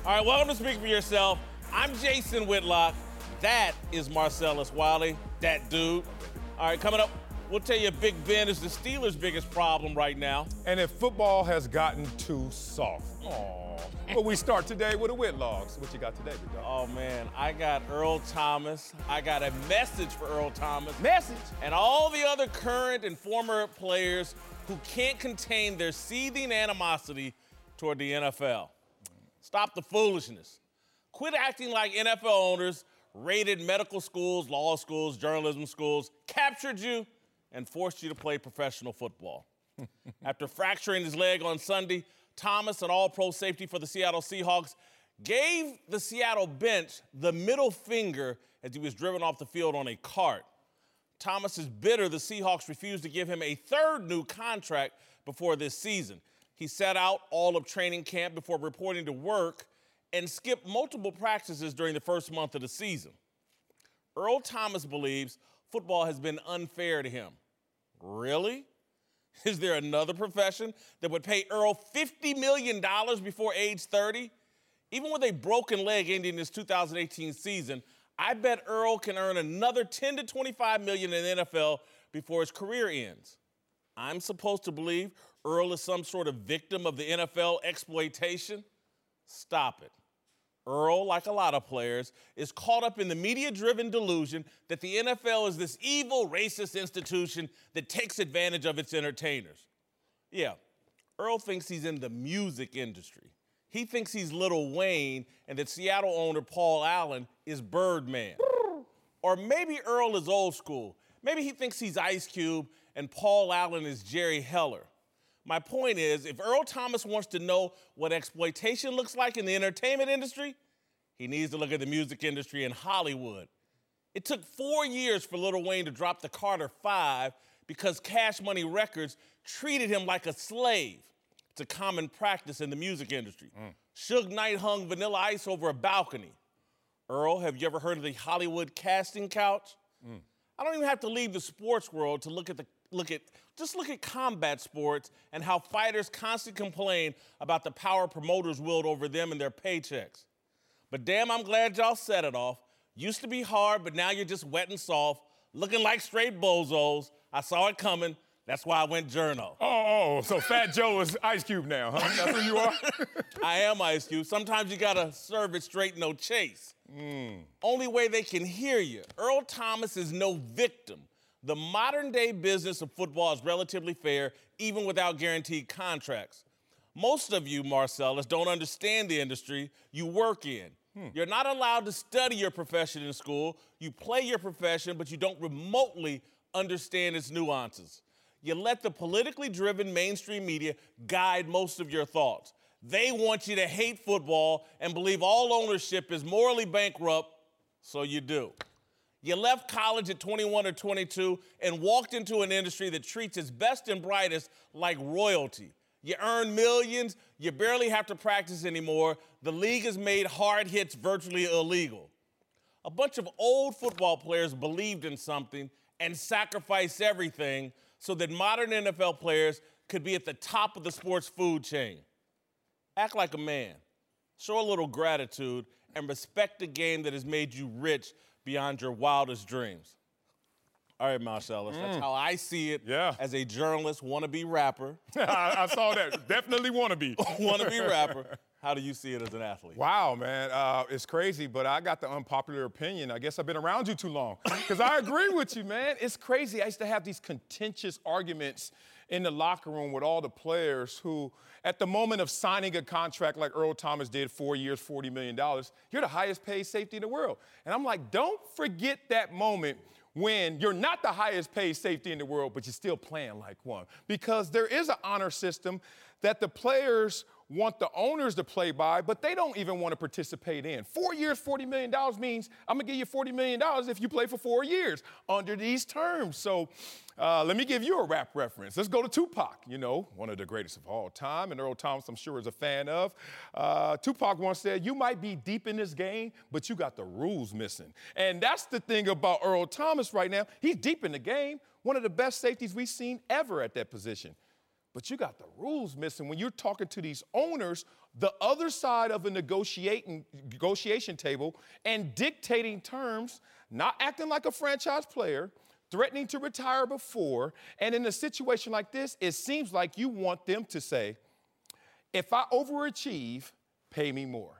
All right, welcome to Speak For Yourself. I'm Jason Whitlock. That is Marcellus Wiley, that dude. All right, coming up, we'll tell you Big Ben is the Steelers' biggest problem right now. And if football has gotten too soft. But we start today with the Whitlocks. What you got today, big dog? Oh, man, I got Earl Thomas. I got a message for Earl Thomas. Message? And all the other current and former players who can't contain their seething animosity toward the NFL. Stop the foolishness. Quit acting like NFL owners raided medical schools, law schools, journalism schools, captured you, and forced you to play professional football. After fracturing his leg on Sunday, Thomas, an all-pro safety for the Seattle Seahawks, gave the Seattle bench the middle finger as he was driven off the field on a cart. Thomas is bitter the Seahawks refused to give him a third new contract before this season. He sat out all of training camp before reporting to work and skipped multiple practices during the first month of the season. Earl Thomas believes football has been unfair to him. Really? Is there another profession that would pay Earl $50 million before age 30? Even with a broken leg ending this 2018 season, I bet Earl can earn another $10 to $25 million in the NFL before his career ends. I'm supposed to believe Earl is some sort of victim of the NFL exploitation? Stop it. Earl, like a lot of players, is caught up in the media-driven delusion that the NFL is this evil, racist institution that takes advantage of its entertainers. Yeah, Earl thinks he's in the music industry. He thinks he's Lil Wayne and that Seattle owner Paul Allen is Birdman. Or maybe Earl is old school. Maybe he thinks he's Ice Cube and Paul Allen is Jerry Heller. My point is, if Earl Thomas wants to know what exploitation looks like in the entertainment industry, he needs to look at the music industry in Hollywood. It took 4 years for Lil Wayne to drop the Carter 5 because Cash Money Records treated him like a slave. It's a common practice in the music industry. Suge Knight hung Vanilla Ice over a balcony. Earl, have you ever heard of the Hollywood casting couch? I don't even have to leave the sports world to look at combat sports and how fighters constantly complain about the power promoters wield over them and their paychecks. But damn, I'm glad y'all set it off. Used to be hard, but now you're just wet and soft, looking like straight bozos. I saw it coming. That's why I went journo. So Fat Joe is Ice Cube now, huh? That's who you are? I am Ice Cube. Sometimes you gotta serve it straight, no chase. Only way they can hear you. Earl Thomas is no victim. The modern-day business of football is relatively fair, even without guaranteed contracts. Most of you, Marcellus, don't understand the industry you work in. You're not allowed to study your profession in school. You play your profession, but you don't remotely understand its nuances. You let the politically driven mainstream media guide most of your thoughts. They want you to hate football and believe all ownership is morally bankrupt, so you do. You left college at 21 or 22 and walked into an industry that treats its best and brightest like royalty. You earn millions, you barely have to practice anymore. The league has made hard hits virtually illegal. A bunch of old football players believed in something and sacrificed everything so that modern NFL players could be at the top of the sports food chain. Act like a man. Show a little gratitude and respect the game that has made you rich beyond your wildest dreams. All right, Marcellus, that's how I see it as a journalist, wannabe rapper. I saw that. Definitely wannabe. Wannabe rapper. How do you see it as an athlete? Wow, man, it's crazy, but I got the unpopular opinion. I guess I've been around you too long. Because I agree with you, man. It's crazy. I used to have these contentious arguments in the locker room with all the players who, at the moment of signing a contract like Earl Thomas did, 4 years, $40 million, you're the highest paid safety in the world. And I'm like, don't forget that moment when you're not the highest paid safety in the world, but you're still playing like one. Because there is an honor system that the players want the owners to play by, but they don't even want to participate in. 4 years, $40 million means I'm going to give you $40 million if you play for 4 years under these terms. So let me give you a rap reference. Let's go to Tupac, you know, one of the greatest of all time, and Earl Thomas, I'm sure, is a fan of. Tupac once said, you might be deep in this game, but you got the rules missing. And that's the thing about Earl Thomas right now. He's deep in the game, one of the best safeties we've seen ever at that position. but you got the rules missing. When you're talking to these owners, the other side of a negotiation table and dictating terms, not acting like a franchise player, threatening to retire before, and in a situation like this, it seems like you want them to say, if I overachieve, pay me more.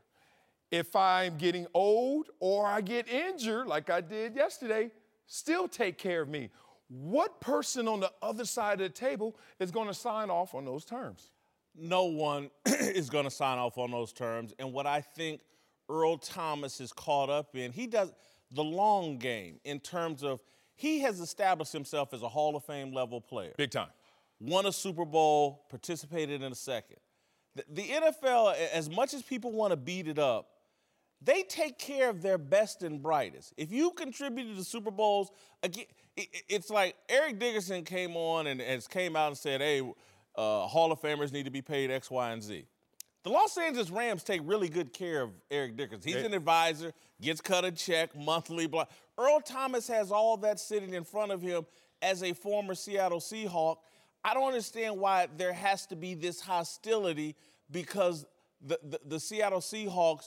If I'm getting old or I get injured, like I did yesterday, still take care of me. What person on the other side of the table is going to sign off on those terms? No one is going to sign off on those terms. And what I think Earl Thomas is caught up in, he does the long game in terms of he has established himself as a Hall of Fame level player. Big time. Won a Super Bowl, participated in a second. The NFL, as much as people want to beat it up, they take care of their best and brightest. If you contributed to Super Bowls, again, it's like Eric Dickerson came on and came out and said, hey, Hall of Famers need to be paid X, Y, and Z. The Los Angeles Rams take really good care of Eric Dickerson. He's an advisor, gets cut a check monthly. Blah. Earl Thomas has all that sitting in front of him as a former Seattle Seahawk. I don't understand why there has to be this hostility because the Seattle Seahawks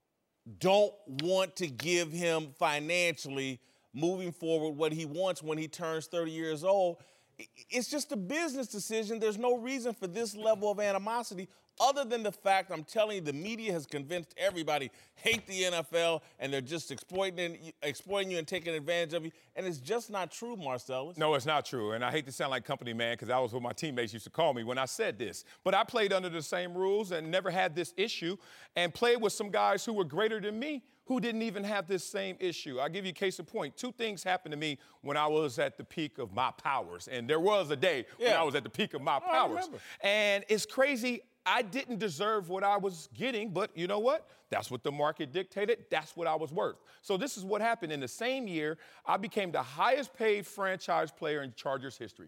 don't want to give him financially moving forward what he wants when he turns 30 years old. It's just a business decision. There's no reason for this level of animosity other than the fact, I'm telling you, the media has convinced everybody hate the NFL and they're just exploiting you and taking advantage of you. And it's just not true, Marcellus. No, it's not true. And I hate to sound like company man because that was what my teammates used to call me when I said this. But I played under the same rules and never had this issue and played with some guys who were greater than me who didn't even have this same issue. I'll give you a case in point. Two things happened to me when I was at the peak of my powers. And there was a day when I was at the peak of my powers. And it's crazy. I didn't deserve what I was getting, but you know what? That's what the market dictated. That's what I was worth. So this is what happened. In the same year, I became the highest paid franchise player in Chargers history.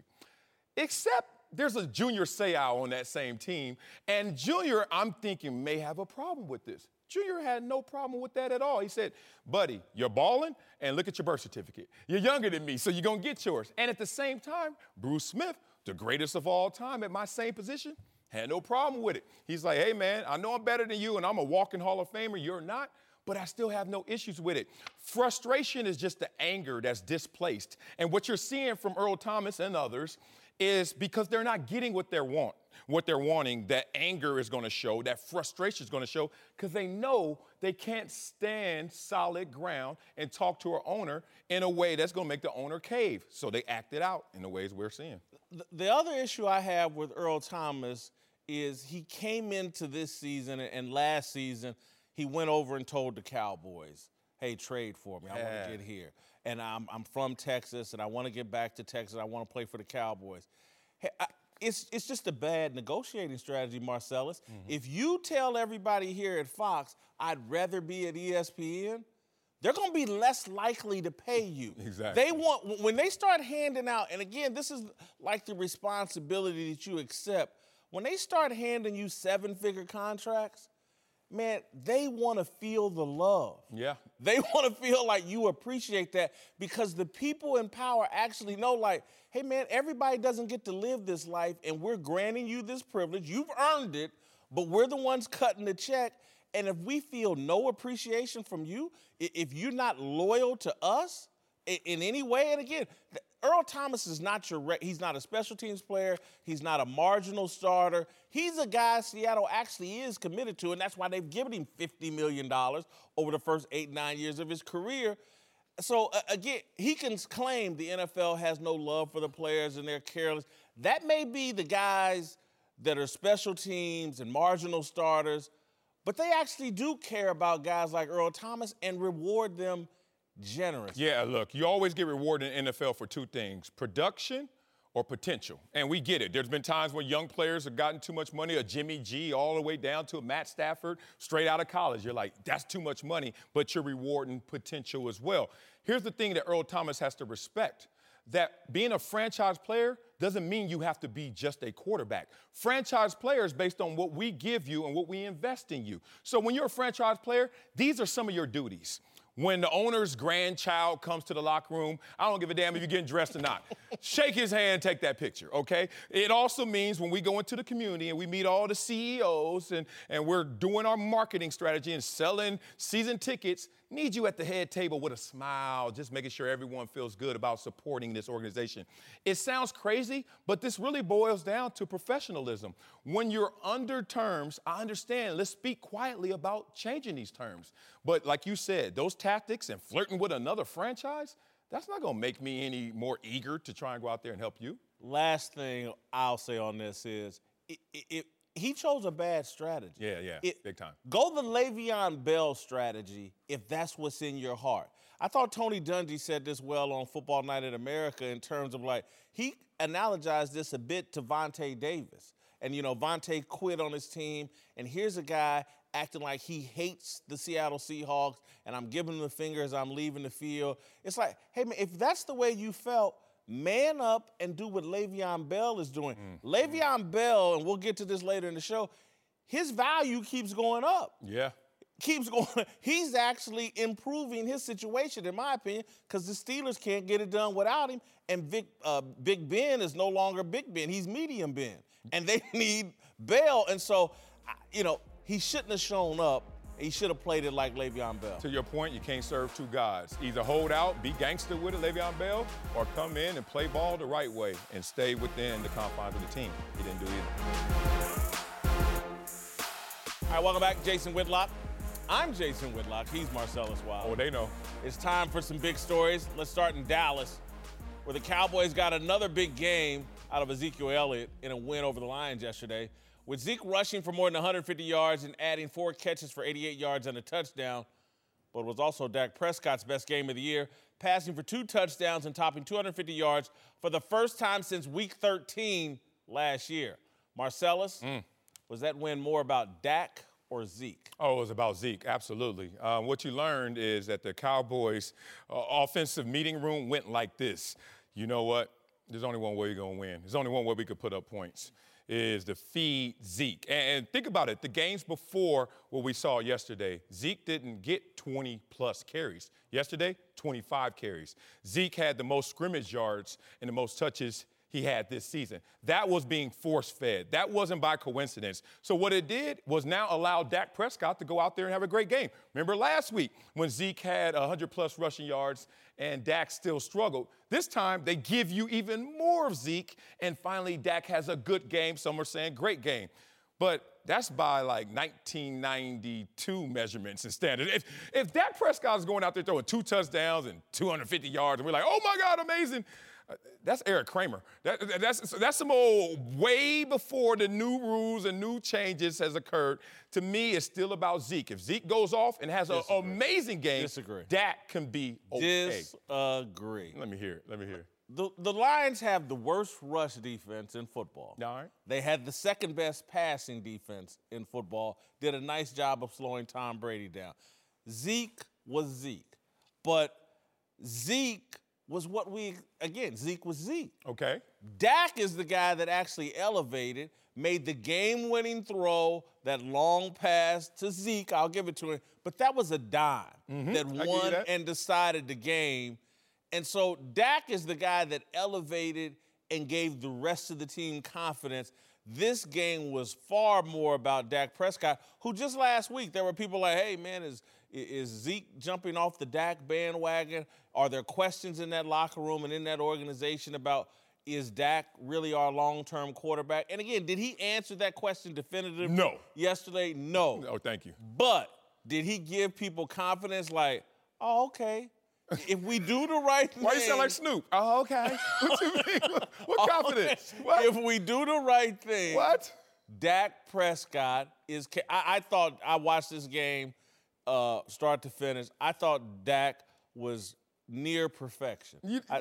Except there's a Junior Seau on that same team. And Junior, I'm thinking, may have a problem with this. Junior had no problem with that at all. He said, buddy, you're balling, and look at your birth certificate. You're younger than me, so you're going to get yours. And at the same time, Bruce Smith, the greatest of all time at my same position, had no problem with it. He's like, hey, man, I know I'm better than you, and I'm a walking Hall of Famer. You're not, but I still have no issues with it. Frustration is just the anger that's displaced. And what you're seeing from Earl Thomas and others is because they're not getting what they want, what they're wanting, that anger is going to show, that frustration is going to show, because they know they can't stand solid ground and talk to our owner in a way that's going to make the owner cave. So they act it out in the ways we're seeing. The other issue I have with Earl Thomas is he came into this season and last season he went over and told the Cowboys, hey, trade for me. I want to get here. And I'm from Texas, and I want to get back to Texas. I want to play for the Cowboys. Hey, it's just a bad negotiating strategy, Marcellus. If you tell everybody here at Fox, I'd rather be at ESPN, they're going to be less likely to pay you. Exactly. They want, when they start handing out, and again, this is like the responsibility that you accept. When they start handing you 7-figure contracts, man, they want to feel the love. Yeah. They want to feel like you appreciate that because the people in power actually know, like, hey, man, everybody doesn't get to live this life, and we're granting you this privilege. You've earned it, but we're the ones cutting the check. And if we feel no appreciation from you, if you're not loyal to us in any way, and again, Earl Thomas is not he's not a special teams player. He's not a marginal starter. He's a guy Seattle actually is committed to, and that's why they've given him $50 million over the first 8-9 years of his career. So, again, he can claim the NFL has no love for the players and they're careless. That may be the guys that are special teams and marginal starters, but they actually do care about guys like Earl Thomas and reward them generously. Yeah, look, you always get rewarded in the NFL for two things, production or potential. And we get it. There's been times when young players have gotten too much money, a Jimmy G all the way down to a Matt Stafford straight out of college. You're like, that's too much money, but you're rewarding potential as well. Here's the thing that Earl Thomas has to respect, that being a franchise player doesn't mean you have to be just a quarterback. Franchise players based on what we give you and what we invest in you. So when you're a franchise player, these are some of your duties. When the owner's grandchild comes to the locker room, I don't give a damn if you're getting dressed or not. Shake his hand, take that picture, okay? It also means when we go into the community and we meet all the CEOs and we're doing our marketing strategy and selling season tickets, need you at the head table with a smile, just making sure everyone feels good about supporting this organization. It sounds crazy, but this really boils down to professionalism. When you're under terms, I understand, let's speak quietly about changing these terms. But like you said, those tactics and flirting with another franchise, that's not gonna make me any more eager to try and go out there and help you. Last thing I'll say on this is, he chose a bad strategy. Yeah, big time. Go the Le'Veon Bell strategy if that's what's in your heart. I thought Tony Dungy said this well on Football Night in America in terms of he analogized this a bit to Vontae Davis. And, Vontae quit on his team, and here's a guy acting like he hates the Seattle Seahawks, and I'm giving him the finger as I'm leaving the field. It's like, hey, man, if that's the way you felt, man up and do what Le'Veon Bell is doing. Le'Veon Bell, and we'll get to this later in the show, his value keeps going up. Yeah. Keeps going. He's actually improving his situation, in my opinion, because the Steelers can't get it done without him. And Big Ben is no longer Big Ben. He's Medium Ben. And they need Bell. And so, he shouldn't have shown up. He should have played it like Le'Veon Bell. To your point, you can't serve two gods. Either hold out, be gangster with it, Le'Veon Bell, or come in and play ball the right way and stay within the confines of the team. He didn't do either. All right, welcome back, Jason Whitlock. I'm Jason Whitlock. He's Marcellus Wilder. Oh, they know. It's time for some big stories. Let's start in Dallas, where the Cowboys got another big game out of Ezekiel Elliott in a win over the Lions yesterday. With Zeke rushing for more than 150 yards and adding 4 catches for 88 yards and a touchdown, but it was also Dak Prescott's best game of the year, passing for 2 touchdowns and topping 250 yards for the first time since Week 13 last year. Marcellus, was that win more about Dak or Zeke? Oh, it was about Zeke, absolutely. What you learned is that the Cowboys' offensive meeting room went like this. You know what? There's only one way you're going to win. There's only one way we could put up points, is to feed Zeke. And think about it. The games before what we saw yesterday, Zeke didn't get 20-plus carries. Yesterday, 25 carries. Zeke had the most scrimmage yards and the most touches he had this season. That was being force-fed. That wasn't by coincidence. So what it did was now allow Dak Prescott to go out there and have a great game. Remember last week when Zeke had 100-plus rushing yards and Dak still struggled? This time, they give you even more of Zeke, and finally Dak has a good game. Some are saying great game. But that's by 1992 measurements and standards. If Dak Prescott is going out there throwing 2 touchdowns and 250 yards, and we're like, oh my God, amazing. That's Eric Kramer. That's some old way before the new rules and new changes has occurred. To me, it's still about Zeke. If Zeke goes off and has an amazing game, Dak can be okay. Disagree. Let me hear it. The Lions have the worst rush defense in football. All right. They had the second best passing defense in football, did a nice job of slowing Tom Brady down. Zeke was Zeke. But Zeke was Zeke was Zeke. Okay. Dak is the guy that actually elevated, made the game-winning throw, that long pass to Zeke. I'll give it to him. But that was a dime that won and decided the game. And so Dak is the guy that elevated and gave the rest of the team confidence. This game was far more about Dak Prescott, who just last week there were people like, hey, man, is Zeke jumping off the Dak bandwagon? Are there questions in that locker room and in that organization about, is Dak really our long-term quarterback? And again, did he answer that question definitively yesterday? No. Oh, thank you. But did he give people confidence like, oh, okay, if we do the right thing. Why you sound like Snoop? Oh, okay. What you mean? What confidence? What? If we do the right thing. What? Dak Prescott is – I thought – I watched this game start to finish. I thought Dak was near perfection.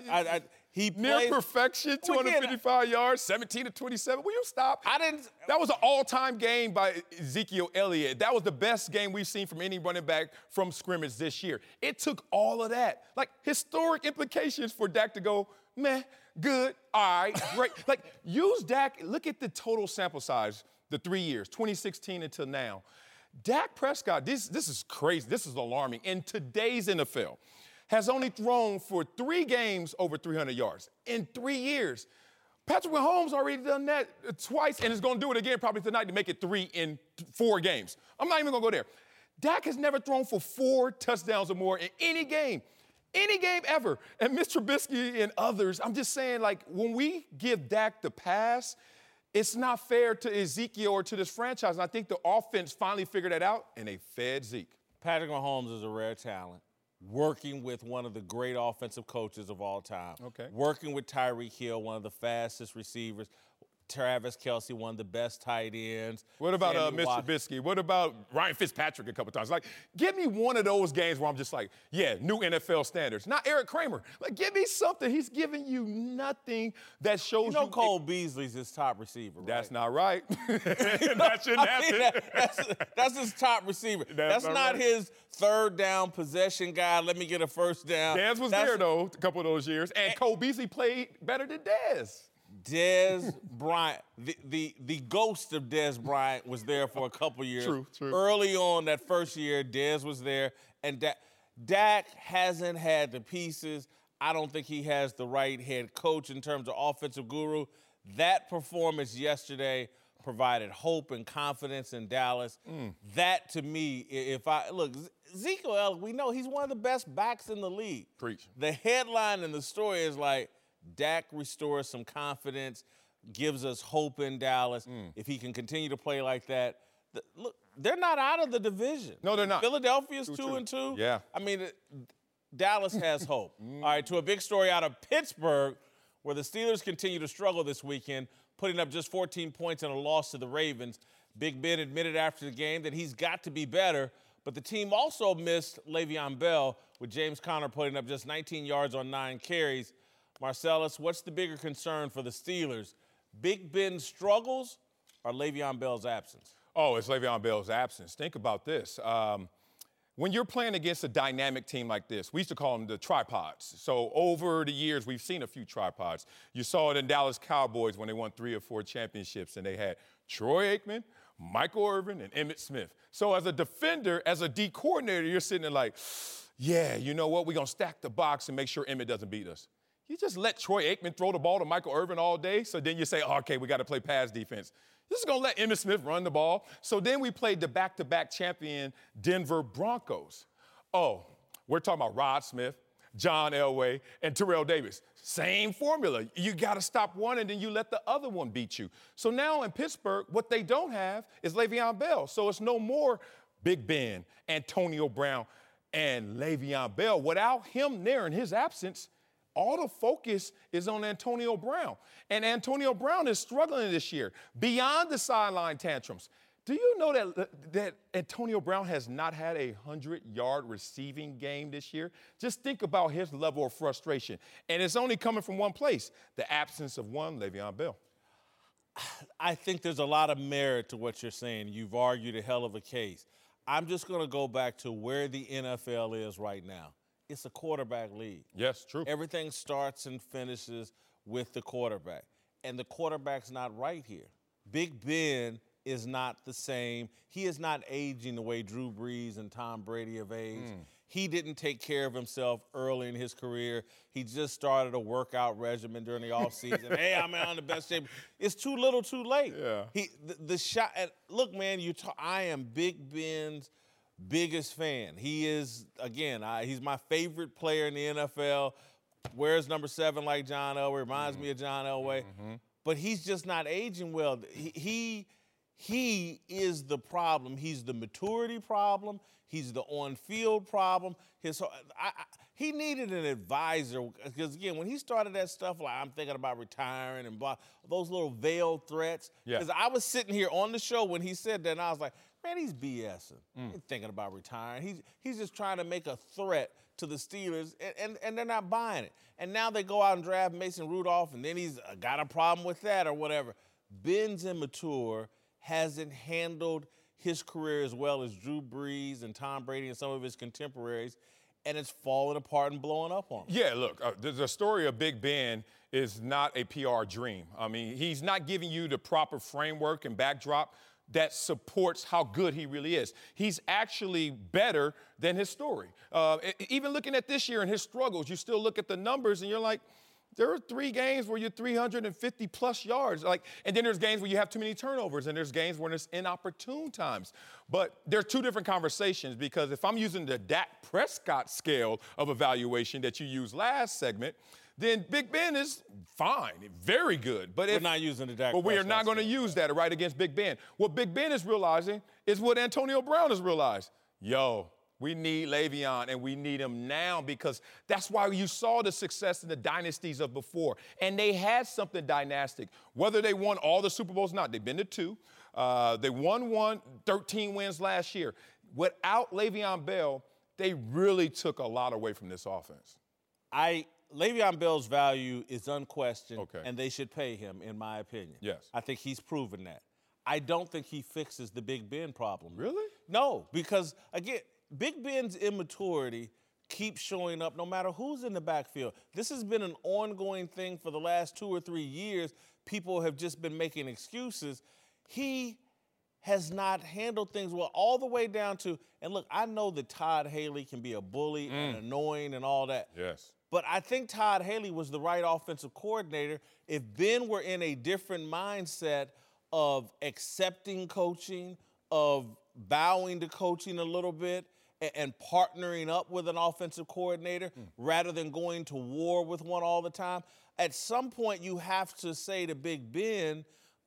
He near perfection, 255 yards, 17 to 27. Will you stop? That was an all-time game by Ezekiel Elliott. That was the best game we've seen from any running back from scrimmage this year. It took all of that. Historic implications for Dak to go, meh, good, all right, great. Use Dak. Look at the total sample size, the 3 years, 2016 until now. Dak Prescott, this is crazy. This is alarming. In today's NFL, has only thrown for 3 games over 300 yards in 3 years. Patrick Mahomes already done that twice and is going to do it again probably tonight to make it 3 in 4 games. I'm not even going to go there. Dak has never thrown for 4 touchdowns or more in any game ever. And Mitch Trubisky and others, I'm just saying, like, when we give Dak the pass, it's not fair to Ezekiel or to this franchise. And I think the offense finally figured that out, and they fed Zeke. Patrick Mahomes is a rare talent, working with one of the great offensive coaches of all time. Okay. Working with Tyreek Hill, one of the fastest receivers. Travis Kelce, one of the best tight ends. What about Mr. Trubisky? What about Ryan Fitzpatrick a couple times? Like, give me one of those games where I'm just like, yeah, new NFL standards. Not Eric Kramer. Like, give me something. He's giving you nothing that shows you. Cole Beasley's his top receiver, right? That's not right. That shouldn't happen. That's his top receiver. That's not right. his third down possession guy. Let me get a first down. Dez was there, though, a couple of those years. And Cole Beasley played better than Dez. Dez Bryant, the ghost of Dez Bryant was there for a couple years. True. Early on that first year, Dez was there, and Dak hasn't had the pieces. I don't think he has the right head coach in terms of offensive guru. That performance yesterday provided hope and confidence in Dallas. That, to me, Ezekiel Elliott, we know he's one of the best backs in the league. Preach. The headline in the story is like, Dak restores some confidence, gives us hope in Dallas. If he can continue to play like that, look, they're not out of the division. No, they're not. Philadelphia's 2-2. Yeah. I mean, Dallas has hope. All right, to a big story out of Pittsburgh, where the Steelers continue to struggle this weekend, putting up just 14 points in a loss to the Ravens. Big Ben admitted after the game that he's got to be better, but the team also missed Le'Veon Bell, with James Conner putting up just 19 yards on 9 carries. Marcellus, what's the bigger concern for the Steelers? Big Ben's struggles or Le'Veon Bell's absence? Oh, it's Le'Veon Bell's absence. Think about this. When you're playing against a dynamic team like this, we used to call them the tripods. So over the years, we've seen a few tripods. You saw it in Dallas Cowboys when they won 3 or 4 championships, and they had Troy Aikman, Michael Irvin, and Emmitt Smith. So as a defender, as a D coordinator, you're sitting there like, yeah, you know what? We're going to stack the box and make sure Emmitt doesn't beat us. You just let Troy Aikman throw the ball to Michael Irvin all day, so then you say, oh, okay, we got to play pass defense. You're just going to let Emmitt Smith run the ball. So then we played the back-to-back champion Denver Broncos. Oh, we're talking about Rod Smith, John Elway, and Terrell Davis. Same formula. You got to stop one, and then you let the other one beat you. So now in Pittsburgh, what they don't have is Le'Veon Bell. So it's no more Big Ben, Antonio Brown, and Le'Veon Bell. Without him there in his absence, all the focus is on Antonio Brown. And Antonio Brown is struggling this year beyond the sideline tantrums. Do you know that Antonio Brown has not had a 100-yard receiving game this year? Just think about his level of frustration. And it's only coming from one place, the absence of one Le'Veon Bell. I think there's a lot of merit to what you're saying. You've argued a hell of a case. I'm just going to go back to where the NFL is right now. It's a quarterback league. Yes, true. Everything starts and finishes with the quarterback. And the quarterback's not right here. Big Ben is not the same. He is not aging the way Drew Brees and Tom Brady have aged. He didn't take care of himself early in his career. He just started a workout regimen during the offseason. Hey, I'm in the best shape. It's too little, too late. Yeah. The shot. And look, man, I am Big Ben's biggest fan. He is, again, he's my favorite player in the NFL. Wears number 7 like John Elway. Reminds me of John Elway. But he's just not aging well. He is the problem. He's the maturity problem. He's the on-field problem. He needed an advisor because, again, when he started that stuff, like I'm thinking about retiring and those little veiled threats. Because I was sitting here on the show when he said that, and I was like, man, he's BSing. He's thinking about retiring. He's just trying to make a threat to the Steelers, and they're not buying it. And now they go out and draft Mason Rudolph, and then he's got a problem with that or whatever. Ben's immature, hasn't handled his career as well as Drew Brees and Tom Brady and some of his contemporaries, and it's falling apart and blowing up on him. Yeah, look, the story of Big Ben is not a PR dream. I mean, he's not giving you the proper framework and backdrop that supports how good he really is. He's actually better than his story. Even looking at this year and his struggles, you still look at the numbers and you're like, there are 3 games where you're 350 plus yards. And then there's games where you have too many turnovers, and there's games where there's inopportune times. But there's 2 different conversations, because if I'm using the Dak Prescott scale of evaluation that you used last segment, then Big Ben is fine, very good. But we're not using the Dak But we are Prescott not going to use that right against Big Ben. What Big Ben is realizing is what Antonio Brown has realized. Yo, we need Le'Veon, and we need him now, because that's why you saw the success in the dynasties of before. And they had something dynastic. Whether they won all the Super Bowls or not, they've been to 2. They won 13 wins last year. Without Le'Veon Bell, they really took a lot away from this offense. Le'Veon Bell's value is unquestioned, okay, and they should pay him, in my opinion. Yes. I think he's proven that. I don't think he fixes the Big Ben problem. Really? No, because, again, Big Ben's immaturity keeps showing up no matter who's in the backfield. This has been an ongoing thing for the last 2 or 3 years. People have just been making excuses. He has not handled things well, all the way down to, and look, I know that Todd Haley can be a bully and annoying and all that. Yes. But I think Todd Haley was the right offensive coordinator. If Ben were in a different mindset of accepting coaching, of bowing to coaching a little bit, and partnering up with an offensive coordinator rather than going to war with one all the time, at some point you have to say to Big Ben,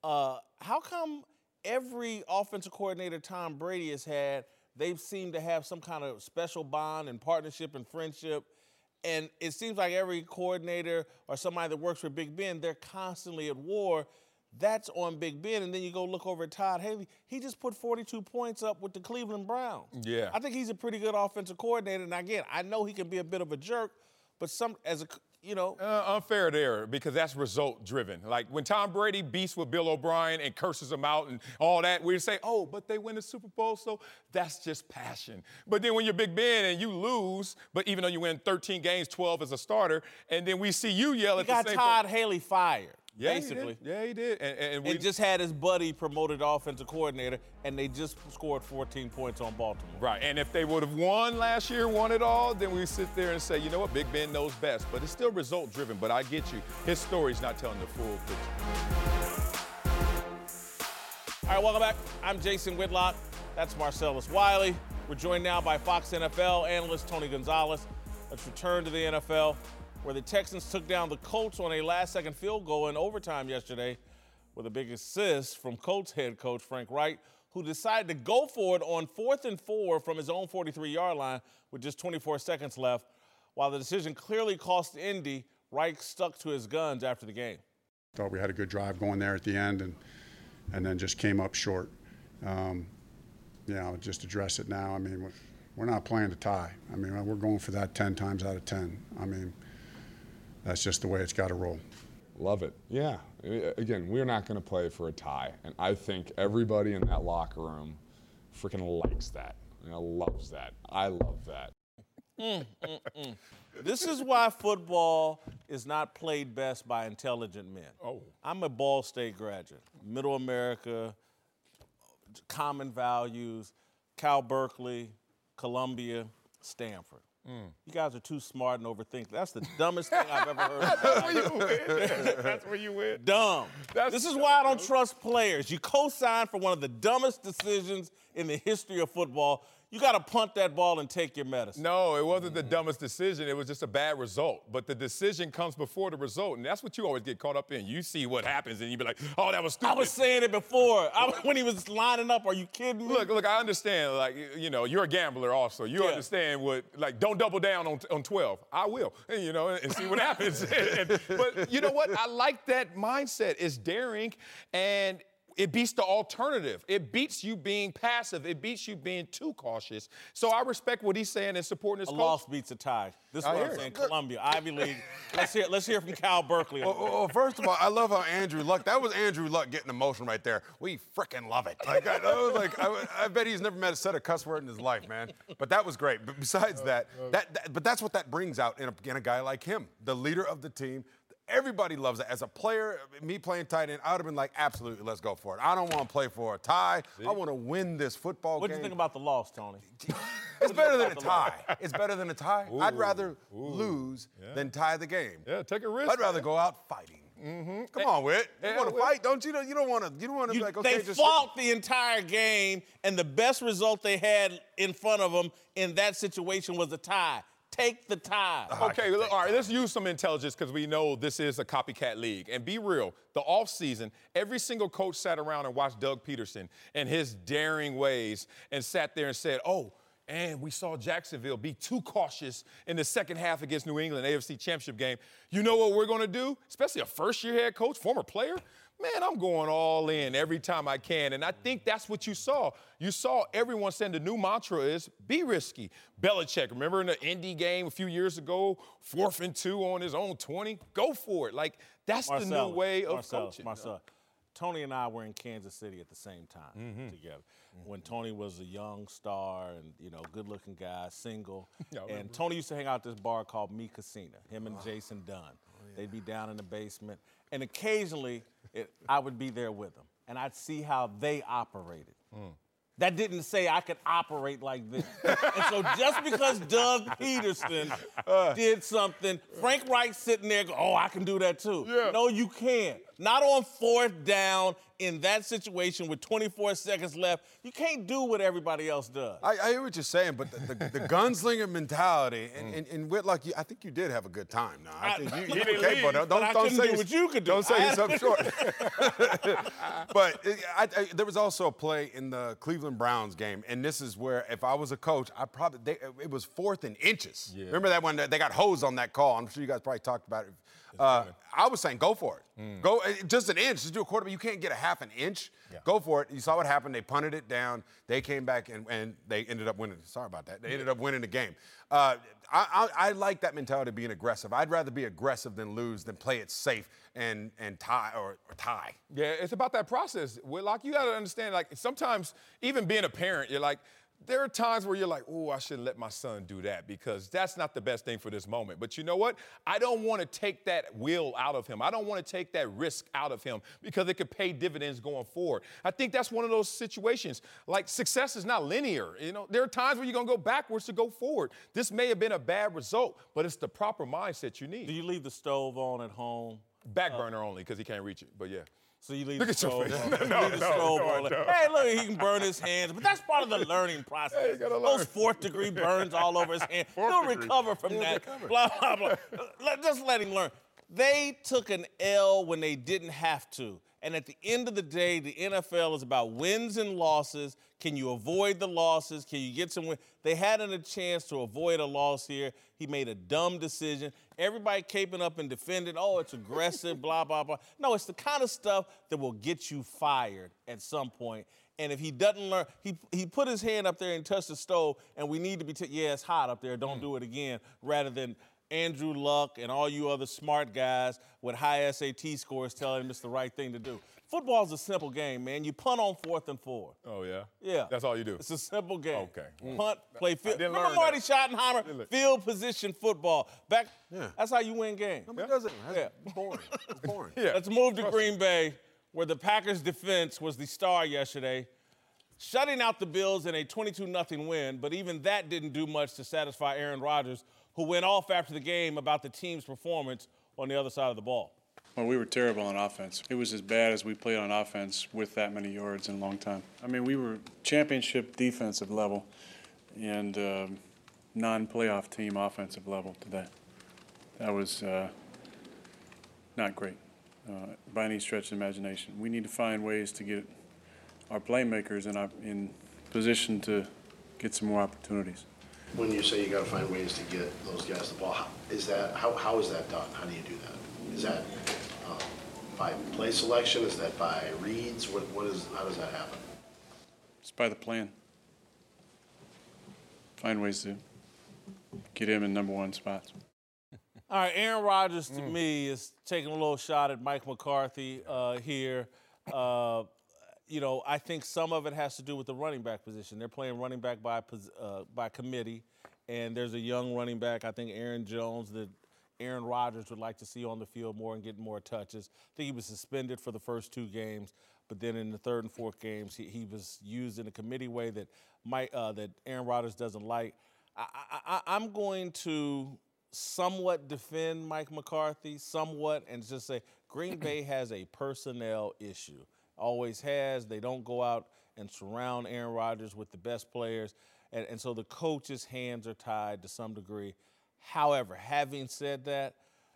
how come every offensive coordinator Tom Brady has had, they've seemed to have some kind of special bond and partnership and friendship? And it seems like every coordinator or somebody that works for Big Ben, they're constantly at war. That's on Big Ben. And then you go look over at Todd Haley. He just put 42 points up with the Cleveland Browns. Yeah. I think he's a pretty good offensive coordinator. And again, I know he can be a bit of a jerk, but unfair there, because that's result driven. Like when Tom Brady beats with Bill O'Brien and curses him out and all that, we say, oh, but they win the Super Bowl, so that's just passion. But then when you're Big Ben and you lose, but even though you win 13 games, 12 as a starter, and then we see you yell at the same time. He got Todd Haley fired. Yeah, basically. He did. And we just had his buddy promoted offensive coordinator, and they just scored 14 points on Baltimore. Right, and if they would have won last year, won it all, then we sit there and say, you know what, Big Ben knows best. But it's still result-driven, but I get you. His story's not telling the full picture. All right, welcome back. I'm Jason Whitlock. That's Marcellus Wiley. We're joined now by Fox NFL analyst Tony Gonzalez. Let's return to the NFL, where the Texans took down the Colts on a last-second field goal in overtime yesterday with a big assist from Colts head coach Frank Reich, who decided to go for it on 4th and 4 from his own 43-yard line with just 24 seconds left. While the decision clearly cost Indy, Reich stuck to his guns after the game. Thought we had a good drive going there at the end and then just came up short. Just address it now. I mean, we're not playing to tie. I mean, we're going for that 10 times out of 10. I mean, that's just the way it's got to roll. Love it. Yeah. Again, we're not going to play for a tie. And I think everybody in that locker room freaking likes that. Loves that. I love that. This is why football is not played best by intelligent men. Oh. I'm a Ball State graduate, Middle America, common values, Cal Berkeley, Columbia, Stanford. You guys are too smart and overthink. That's the dumbest thing I've ever heard. That's where you win. Dumb. This is why I don't trust players. You co-sign for one of the dumbest decisions in the history of football. You got to punt that ball and take your medicine. No, it wasn't the dumbest decision. It was just a bad result. But the decision comes before the result, and that's what you always get caught up in. You see what happens, and you be like, oh, that was stupid. I was saying it before. When he was lining up, are you kidding me? Look, I understand. Like, you're a gambler also. You understand don't double down on 12. I will, and see what happens. But you know what? I like that mindset. It's daring, and it beats the alternative. It beats you being passive. It beats you being too cautious. So I respect what he's saying and supporting his coach. A loss beats a tie. This is what I'm saying. Columbia, Ivy League. Let's hear from Cal Berkeley. Well, first of all, I love how Andrew Luck. That was Andrew Luck getting emotion right there. We frickin' love it. I bet he's never met a set of cuss words in his life, man. But that was great. But besides but that's what that brings out in a guy like him, the leader of the team. Everybody loves that. As a player, me playing tight end, I would have been like, absolutely, let's go for it. I don't want to play for a tie. I want to win this football What game. do you think about the loss, Tony? It's better than a tie. It's better than a tie. I'd rather lose than tie the game. Yeah, take a risk. I'd rather go out fighting. Come on, Whit. You want to fight, don't you? You don't want to. You don't want to be like, okay, They just fought the entire game, and the best result they had in front of them in that situation was a tie. Take the tie. Okay, all right, let's use some intelligence because we know this is a copycat league. And be real, the offseason, every single coach sat around and watched Doug Peterson and his daring ways and sat there and said, oh, and we saw Jacksonville be too cautious in the second half against New England, AFC Championship game. You know what we're going to do? Especially a first-year head coach, former player. Man, I'm going all in every time I can. And I think that's what you saw. You saw everyone saying the new mantra is be risky. Belichick, remember in the Indy game a few years ago, 4th and 2 on his own 20? Go for it. Like, that's the new way of coaching. Marcel, Tony and I were in Kansas City at the same time together. When Tony was a young star and, you know, good-looking guy, single. And Tony used to hang out at this bar called Mi Casina, him and Jason Dunn. They'd be down in the basement. And occasionally, I would be there with them. And I'd see how they operated. That didn't say I could operate like this. And so just because Doug Peterson did something, Frank Reich sitting there, oh, I can do that too. Yeah. No, you can't. Not on 4th down in that situation with 24 seconds left. You can't do what everybody else does. I hear what you're saying, but the gunslinger mentality, and Whitlock, I think you did have a good time. Now, I think you didn't okay, leave, but I couldn't do what you could do. Don't say yourself short. But there was also a play in the Cleveland Browns game, and this is where if I was a coach, it was 4th and inches. Yeah. Remember that one? They got hosed on that call. I'm sure you guys probably talked about it. I was saying go for it. Go just an inch. Just do a quarterback. You can't get a half an inch. Yeah. Go for it. You saw what happened. They punted it down. They came back and they ended up winning. Sorry about that. They ended up winning the game. I like that mentality of being aggressive. I'd rather be aggressive than lose than play it safe and tie or tie. Yeah, it's about that process. Whitlock, you got to understand, like, sometimes even being a parent, you're like, there are times where you're like, oh, I shouldn't let my son do that because that's not the best thing for this moment. But you know what? I don't want to take that will out of him. I don't want to take that risk out of him because it could pay dividends going forward. I think that's one of those situations. Like, success is not linear. You know, there are times where you're going to go backwards to go forward. This may have been a bad result, but it's the proper mindset you need. Do you leave the stove on at home? Back burner only because he can't reach it, but yeah. So you leave the stove on. Hey, look, he can burn his hands, but that's part of the learning process. Those 4th-degree burns all over his hand. He'll recover from that. Blah, blah, blah. Just let him learn. They took an L when they didn't have to. And at the end of the day, the NFL is about wins and losses. Can you avoid the losses? Can you get some wins? They had a chance to avoid a loss here. He made a dumb decision. Everybody caping up and defending, oh, it's aggressive, blah, blah, blah. No, it's the kind of stuff that will get you fired at some point. And if he doesn't learn, he put his hand up there and touched the stove, and we need to be, yeah, it's hot up there, don't do it again, rather than Andrew Luck and all you other smart guys with high SAT scores telling him it's the right thing to do. Football's a simple game, man. You punt on 4th and 4. Oh, yeah? Yeah. That's all you do? It's a simple game. Okay. Punt, play field. Remember Marty Schottenheimer? Field position football. That's how you win games. Nobody does it. It's boring. It's boring. Yeah. Let's move to Green Bay, where the Packers' defense was the star yesterday, shutting out the Bills in a 22-0 win, but even that didn't do much to satisfy Aaron Rodgers, who went off after the game about the team's performance on the other side of the ball. Well, we were terrible on offense. It was as bad as we played on offense with that many yards in a long time. I mean, we were championship defensive level and non-playoff team offensive level today. That was not great by any stretch of the imagination. We need to find ways to get our playmakers in position to get some more opportunities. When you say you got to find ways to get those guys the ball, how is that done? How do you do that? Is that by play selection? Is that by reads? How does that happen? It's by the plan. Find ways to get him in number one spots. All right, Aaron Rodgers to me is taking a little shot at Mike McCarthy here. You know, I think some of it has to do with the running back position. They're playing running back by committee, and there's a young running back, I think Aaron Jones, that Aaron Rodgers would like to see on the field more and get more touches. I think he was suspended for the first 2 games, but then in the 3rd and 4th games, he was used in a committee way that that Aaron Rodgers doesn't like. I'm going to somewhat defend Mike McCarthy, and just say Green Bay has a personnel issue. Always has. They don't go out and surround Aaron Rodgers with the best players. And so the coach's hands are tied to some degree. However, having said that,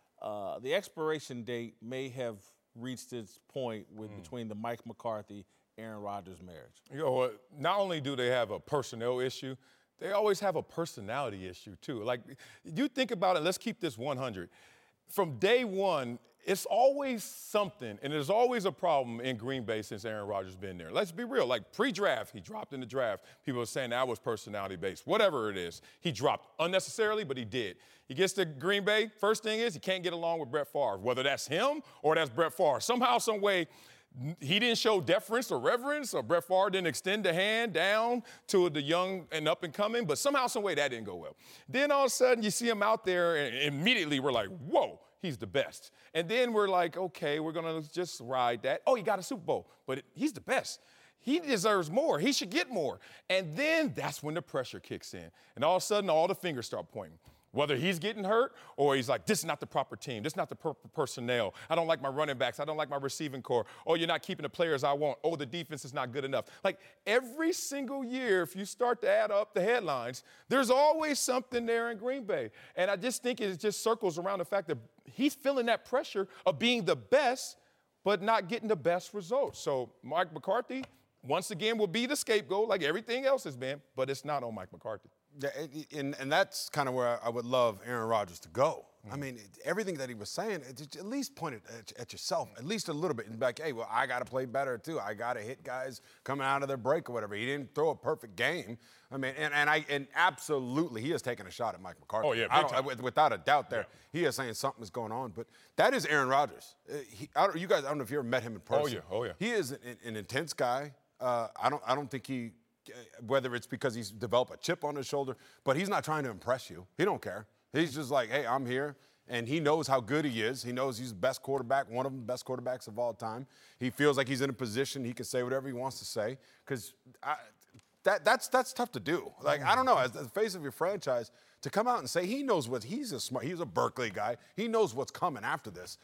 the expiration date may have reached its point between the Mike McCarthy, Aaron Rodgers marriage. You know what? Not only do they have a personnel issue, they always have a personality issue too. Like, you think about it, let's keep this 100. From day one, it's always something, and there's always a problem in Green Bay since Aaron Rodgers been there. Let's be real. Like, pre-draft, he dropped in the draft. People are saying that was personality-based. Whatever it is, he dropped unnecessarily, but he did. He gets to Green Bay, first thing is he can't get along with Brett Favre, whether that's him or that's Brett Favre. Somehow, some way, he didn't show deference or reverence, or Brett Favre didn't extend the hand down to the young and up-and-coming, but somehow, some way, that didn't go well. Then all of a sudden, you see him out there, and immediately we're like, whoa, he's the best. And then we're like, okay, we're going to just ride that. Oh, he got a Super Bowl, but he's the best. He deserves more. He should get more. And then that's when the pressure kicks in. And all of a sudden, all the fingers start pointing. Whether he's getting hurt or he's like, this is not the proper team. This is not the proper personnel. I don't like my running backs. I don't like my receiving core. Oh, you're not keeping the players I want. Oh, the defense is not good enough. Like, every single year, if you start to add up the headlines, there's always something there in Green Bay. And I just think it just circles around the fact that he's feeling that pressure of being the best, but not getting the best results. So Mike McCarthy, once again, will be the scapegoat like everything else has been, but it's not on Mike McCarthy. Yeah, and that's kind of where I would love Aaron Rodgers to go. I mean, everything that he was saying, at least point it at yourself, at least a little bit, and be like, hey, well, I got to play better too. I got to hit guys coming out of their break or whatever. He didn't throw a perfect game. I mean, and absolutely, he has taken a shot at Mike McCarthy. Oh, yeah, without a doubt there. Yeah. He is saying something is going on, but that is Aaron Rodgers. You guys, I don't know if you ever met him in person. Oh, yeah. He is an intense guy. I don't think he, whether it's because he's developed a chip on his shoulder, but he's not trying to impress you. He don't care. He's just like, hey, I'm here. And he knows how good he is. He knows he's the best quarterback, one of the best quarterbacks of all time. He feels like he's in a position he can say whatever he wants to say. Because that's tough to do. Like, I don't know, as the face of your franchise, to come out and say he knows what he's a Berkeley guy. He knows what's coming after this.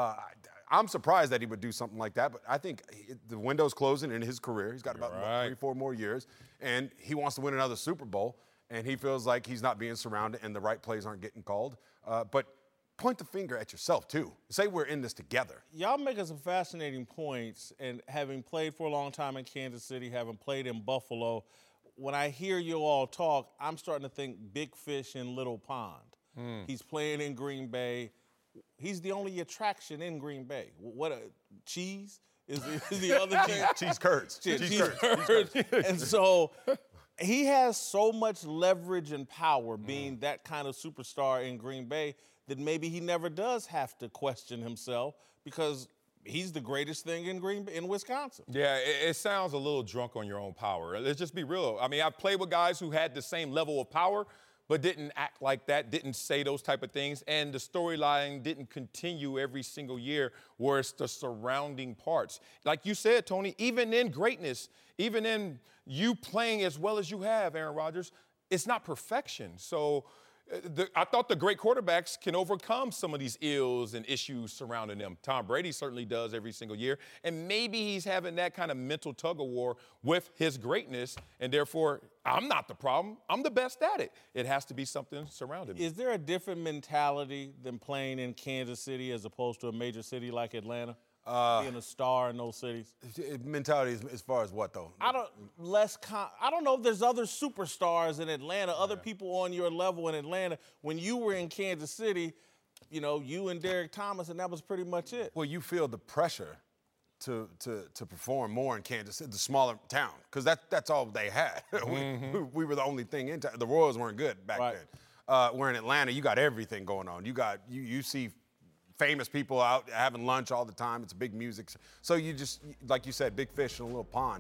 I'm surprised that he would do something like that, but I think the window's closing in his career. He's got about 3-4 more years, and he wants to win another Super Bowl, and he feels like he's not being surrounded and the right plays aren't getting called. But point the finger at yourself, too. Say we're in this together. Y'all making some fascinating points, and having played for a long time in Kansas City, having played in Buffalo, when I hear you all talk, I'm starting to think big fish in little pond. He's playing in Green Bay. He's the only attraction in Green Bay. What a cheese is the other thing. Cheese curds. Cheese curds. And so he has so much leverage and power being that kind of superstar in Green Bay that maybe he never does have to question himself because he's the greatest thing in Wisconsin. Yeah, it sounds a little drunk on your own power. Let's just be real. I mean, I've played with guys who had the same level of power, but didn't act like that, didn't say those type of things, and the storyline didn't continue every single year where it's the surrounding parts. Like you said, Tony, even in greatness, even in you playing as well as you have, Aaron Rodgers, it's not perfection. So I thought the great quarterbacks can overcome some of these ills and issues surrounding them. Tom Brady certainly does every single year, and maybe he's having that kind of mental tug-of-war with his greatness, and therefore, I'm not the problem. I'm the best at it. It has to be something surrounding me. Is there a different mentality than playing in Kansas City as opposed to a major city like Atlanta? Being a star in those cities? Mentality as far as what, though? I don't know if there's other superstars in Atlanta, other people on your level in Atlanta. When you were in Kansas City, you know, you and Derek Thomas, and that was pretty much it. Well, you feel the pressure to perform more in Kansas City, the smaller town, because that's all they had. We were the only thing in town. The Royals weren't good back then. We're in Atlanta. You got everything going on. You see famous people out having lunch all the time. It's big music. So you just, like you said, big fish in a little pond.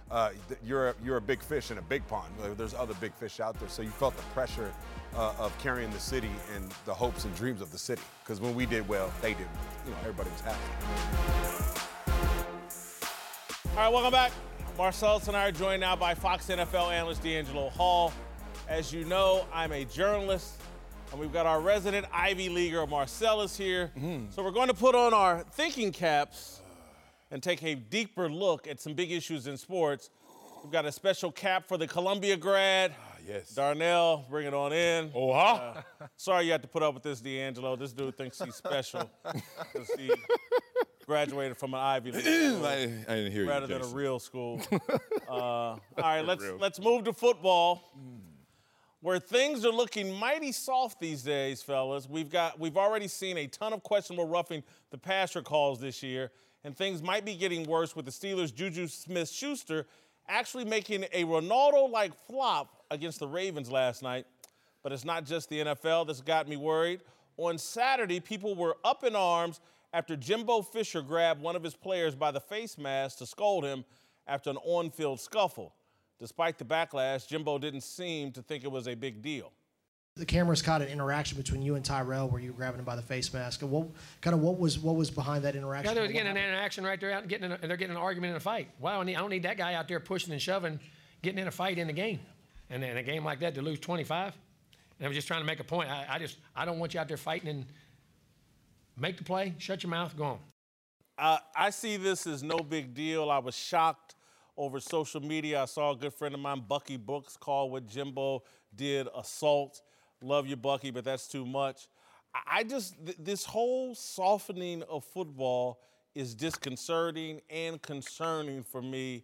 you're a big fish in a big pond. There's other big fish out there. So you felt the pressure of carrying the city and the hopes and dreams of the city. Because when we did well, they did well. Everybody was happy. All right, welcome back. Marcellus and I are joined now by Fox NFL analyst DeAngelo Hall. As you know, I'm a journalist, and we've got our resident Ivy Leaguer, Marcellus, here. So we're going to put on our thinking caps and take a deeper look at some big issues in sports. We've got a special cap for the Columbia grad. Yes. Darnell, bring it on in. Oh, huh? Sorry you had to put up with this, DeAngelo. This dude thinks he's special because he graduated from an Ivy League school I didn't hear you, rather than a Jason. real school. All right, let's move to football, where things are looking mighty soft these days, fellas. We've already seen a ton of questionable roughing the passer calls this year, and things might be getting worse with the Steelers' Juju Smith-Schuster actually making a Ronaldo-like flop against the Ravens last night. But it's not just the NFL that's got me worried. On Saturday, people were up in arms after Jimbo Fisher grabbed one of his players by the face mask to scold him after an on-field scuffle. Despite the backlash, Jimbo didn't seem to think it was a big deal. The cameras caught an interaction between you and Tyrell where you were grabbing him by the face mask. And what was behind that interaction? Yeah, they're getting an interaction right there, and they're getting an argument in a fight. Wow, I don't need that guy out there pushing and shoving, getting in a fight in the game. And in a game like that to lose 25. And I was just trying to make a point. I don't want you out there fighting and make the play, shut your mouth, go on. I see this as no big deal. I was shocked over social media. I saw a good friend of mine, Bucky Brooks, call what Jimbo did assault. Love you, Bucky, but that's too much. This whole softening of football is disconcerting and concerning for me.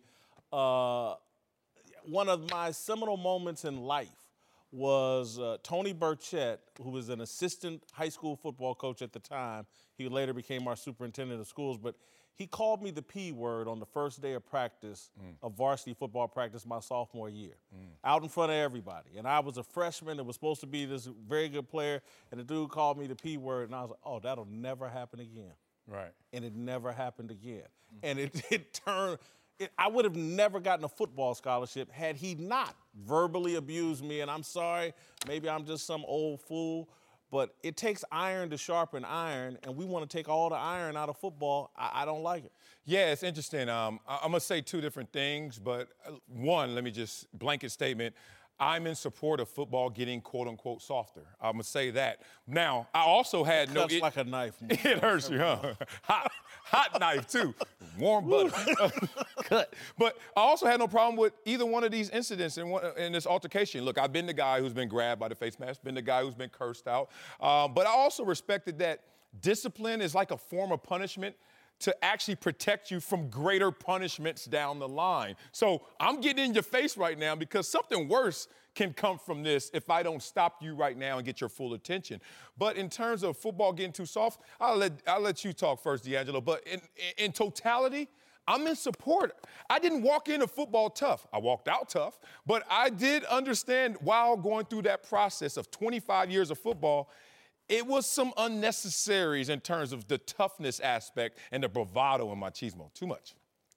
One of my seminal moments in life was Tony Burchett, who was an assistant high school football coach at the time. He later became our superintendent of schools, but he called me the P word on the first day of practice, of varsity football practice my sophomore year, out in front of everybody. And I was a freshman that was supposed to be this very good player, and the dude called me the P word, and I was like, oh, that'll never happen again. Right. And it never happened again. And it turned, I would have never gotten a football scholarship had he not verbally abused me. And I'm sorry, maybe I'm just some old fool, but it takes iron to sharpen iron, and we want to take all the iron out of football. I don't like it. Yeah, it's interesting. I'm going to say two different things, but one, let me just blanket statement. I'm in support of football getting, quote, unquote, softer. I'm going to say that. Now, I also had no... Cuts like a knife. It hurts you, huh? Hot knife, too. Warm butter. Cut. But I also had no problem with either one of these incidents in this altercation. Look, I've been the guy who's been grabbed by the face mask, been the guy who's been cursed out. But I also respected that discipline is like a form of punishment to actually protect you from greater punishments down the line. So I'm getting in your face right now because something worse can come from this if I don't stop you right now and get your full attention. But in terms of football getting too soft, I'll let you talk first, DeAngelo. But in totality, I'm in support. I didn't walk into football tough. I walked out tough. But I did understand while going through that process of 25 years of football, it was some unnecessaries in terms of the toughness aspect and the bravado and machismo. Too much.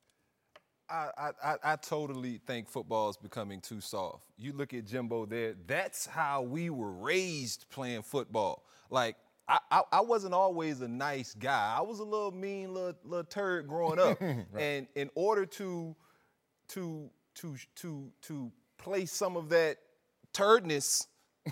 I totally think football is becoming too soft. You look at Jimbo there, that's how we were raised playing football. Like, I wasn't always a nice guy. I was a little mean, little turd growing up. Right. And in order to play some of that turdness,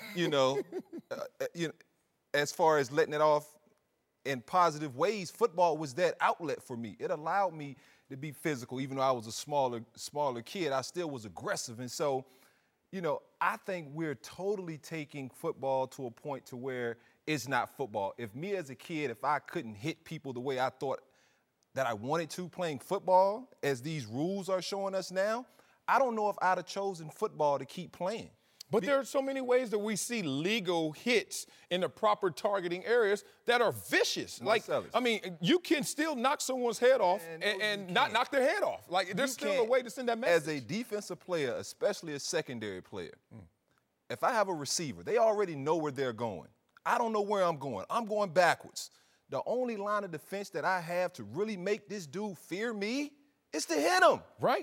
as far as letting it off in positive ways, football was that outlet for me. It allowed me to be physical. Even though I was a smaller kid, I still was aggressive. And so, I think we're totally taking football to a point to where it's not football. If me as a kid, if I couldn't hit people the way I thought that I wanted to playing football, as these rules are showing us now, I don't know if I'd have chosen football to keep playing. But there are so many ways that we see legal hits in the proper targeting areas that are vicious. You can still knock someone's head off and not knock their head off. Like, there's still a way to send that message. As a defensive player, especially a secondary player, if I have a receiver, they already know where they're going. I don't know where I'm going. I'm going backwards. The only line of defense that I have to really make this dude fear me is to hit him. Right.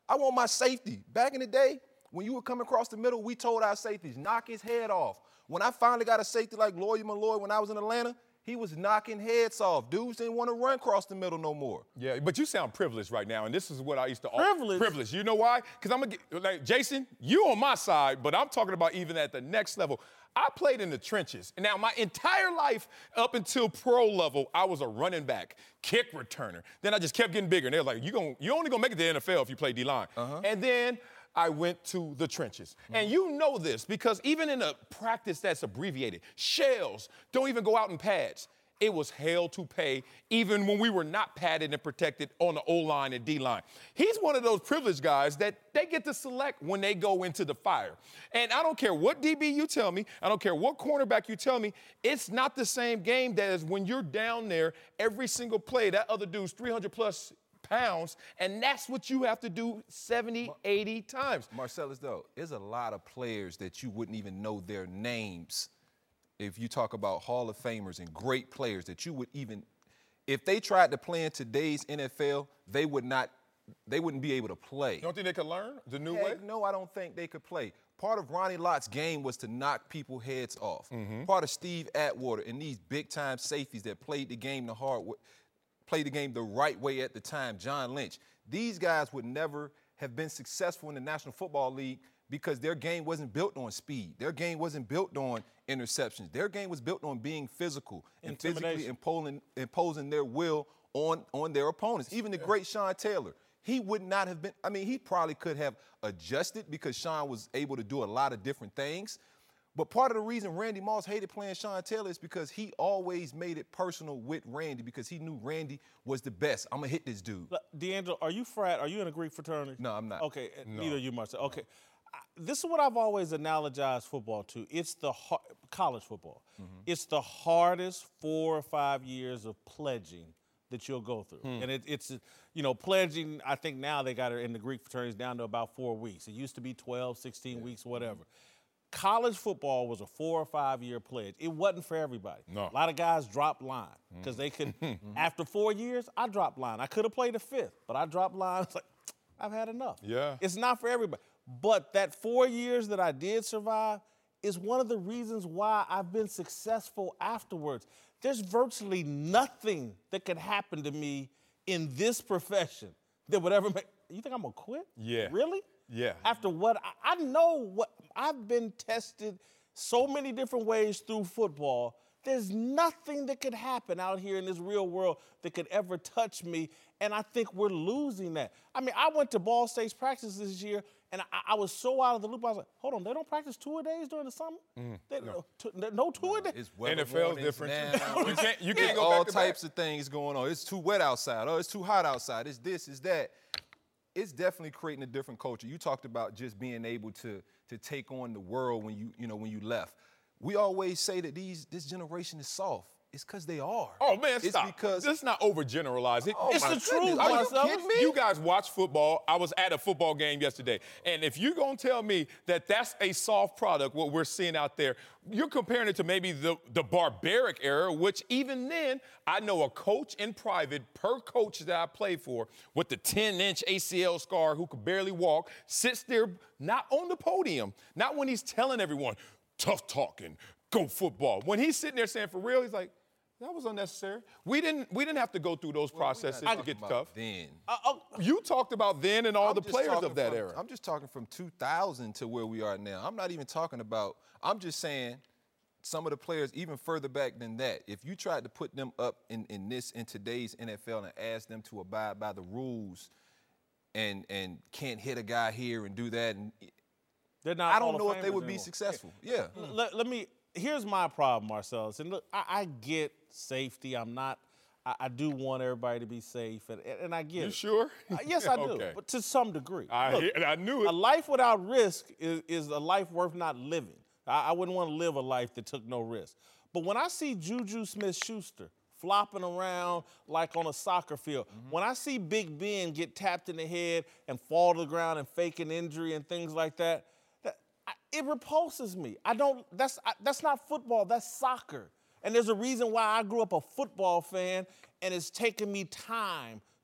I want my safety. Back in the day, when you would come across the middle, we told our safeties, knock his head off. When I finally got a safety like Lawyer Malloy when I was in Atlanta, he was knocking heads off. Dudes didn't want to run across the middle no more. Yeah, but you sound privileged right now, and this is what I used to Privileged? Privileged. You know why? Because I'm going to get, like, Jason, you on my side, but I'm talking about even at the next level. I played in the trenches. Now, my entire life up until pro level, I was a running back, kick returner. Then I just kept getting bigger, and they were like, you only going to make it to the NFL if you play D-line. And then I went to the trenches. And you know this because even in a practice that's abbreviated, shells don't even go out in pads. It was hell to pay even when we were not padded and protected on the O-line and D-line. He's one of those privileged guys that they get to select when they go into the fire. And I don't care what DB you tell me, I don't care what cornerback you tell me, it's not the same game as when you're down there every single play. That other dude's 300-plus pounds, and that's what you have to do 70, 80 times. Marcellus, though, there's a lot of players that you wouldn't even know their names. If you talk about Hall of Famers and great players that you would even, if they tried to play in today's NFL, they wouldn't be able to play. You don't think they could learn the new way? No, I don't think they could play. Part of Ronnie Lott's game was to knock people's heads off. Part of Steve Atwater and these big-time safeties that played the game the right way at the time, John Lynch. These guys would never have been successful in the National Football League because their game wasn't built on speed. Their game wasn't built on interceptions. Their game was built on being physical and physically imposing their will on their opponents. Even the great Sean Taylor, he would not have been, he probably could have adjusted because Sean was able to do a lot of different things. But part of the reason Randy Moss hated playing Sean Taylor is because he always made it personal with Randy because he knew Randy was the best. I'm going to hit this dude. D'Angelo, are you frat? Are you in a Greek fraternity? No, I'm not. Okay, neither you, Marcel. Okay. This is what I've always analogized football to. It's the college football. It's the hardest 4 or 5 years of pledging that you'll go through. And it's pledging, I think now they got it in the Greek fraternities down to about 4 weeks. It used to be 12, 16 weeks, whatever. College football was a 4 or 5 year pledge. It wasn't for everybody. No. A lot of guys dropped line because they could. After 4 years, I dropped line. I could have played a fifth, but I dropped line. It's like, I've had enough. Yeah. It's not for everybody. But that 4 years that I did survive is one of the reasons why I've been successful afterwards. There's virtually nothing that could happen to me in this profession that would ever make. You think I'm gonna quit? Yeah. Really? Yeah. After what I know, what I've been tested so many different ways through football. There's nothing that could happen out here in this real world that could ever touch me, and I think we're losing that. I went to Ball State's practice this year, and I was so out of the loop. I was like, hold on, they don't practice 2-a-days during the summer? No 2-a-days? NFL is different. You can't go all back to types back. of things going on. It's too wet outside. Oh, it's too hot outside. It's this, it's that. It's definitely creating a different culture. You talked about just being able to take on the world when you left. We always say that this generation is soft. It's because they are. Oh, man, it's stop. Because let's not overgeneralize it. It's the truth, Are you Marcel. kidding me? You guys watch football. I was at a football game yesterday. And if you're going to tell me that that's a soft product, what we're seeing out there, you're comparing it to maybe the barbaric era, which even then, I know a coach in private, per coach that I played for, with the 10-inch ACL scar who could barely walk, sits there not on the podium, not when he's telling everyone, tough talking, go football. When he's sitting there saying for real, he's like, that was unnecessary. We didn't have to go through those processes to get tough. Then. You talked about then and all the just players talking of that from- era. I'm just talking from 2000 to where we are now. I'm not even talking about, I'm just saying some of the players even further back than that. If you tried to put them up in today's NFL and ask them to abide by the rules and can't hit a guy here and do that, and They're not. I don't Hall know of if they would Famers be anymore. successful. Yeah. Here's my problem, Marcellus. And look, I get safety. I do want everybody to be safe, and I get it. You sure? Yes, I do, Okay. but to some degree. Look, I knew it. a life without risk is a life worth not living. I wouldn't want to live a life that took no risk. But when I see Juju Smith-Schuster flopping around like on a soccer field, when I see Big Ben get tapped in the head and fall to the ground and fake an injury and things like that, it repulses me. That's not football, that's soccer. And there's a reason why I grew up a football fan, and it's taken me time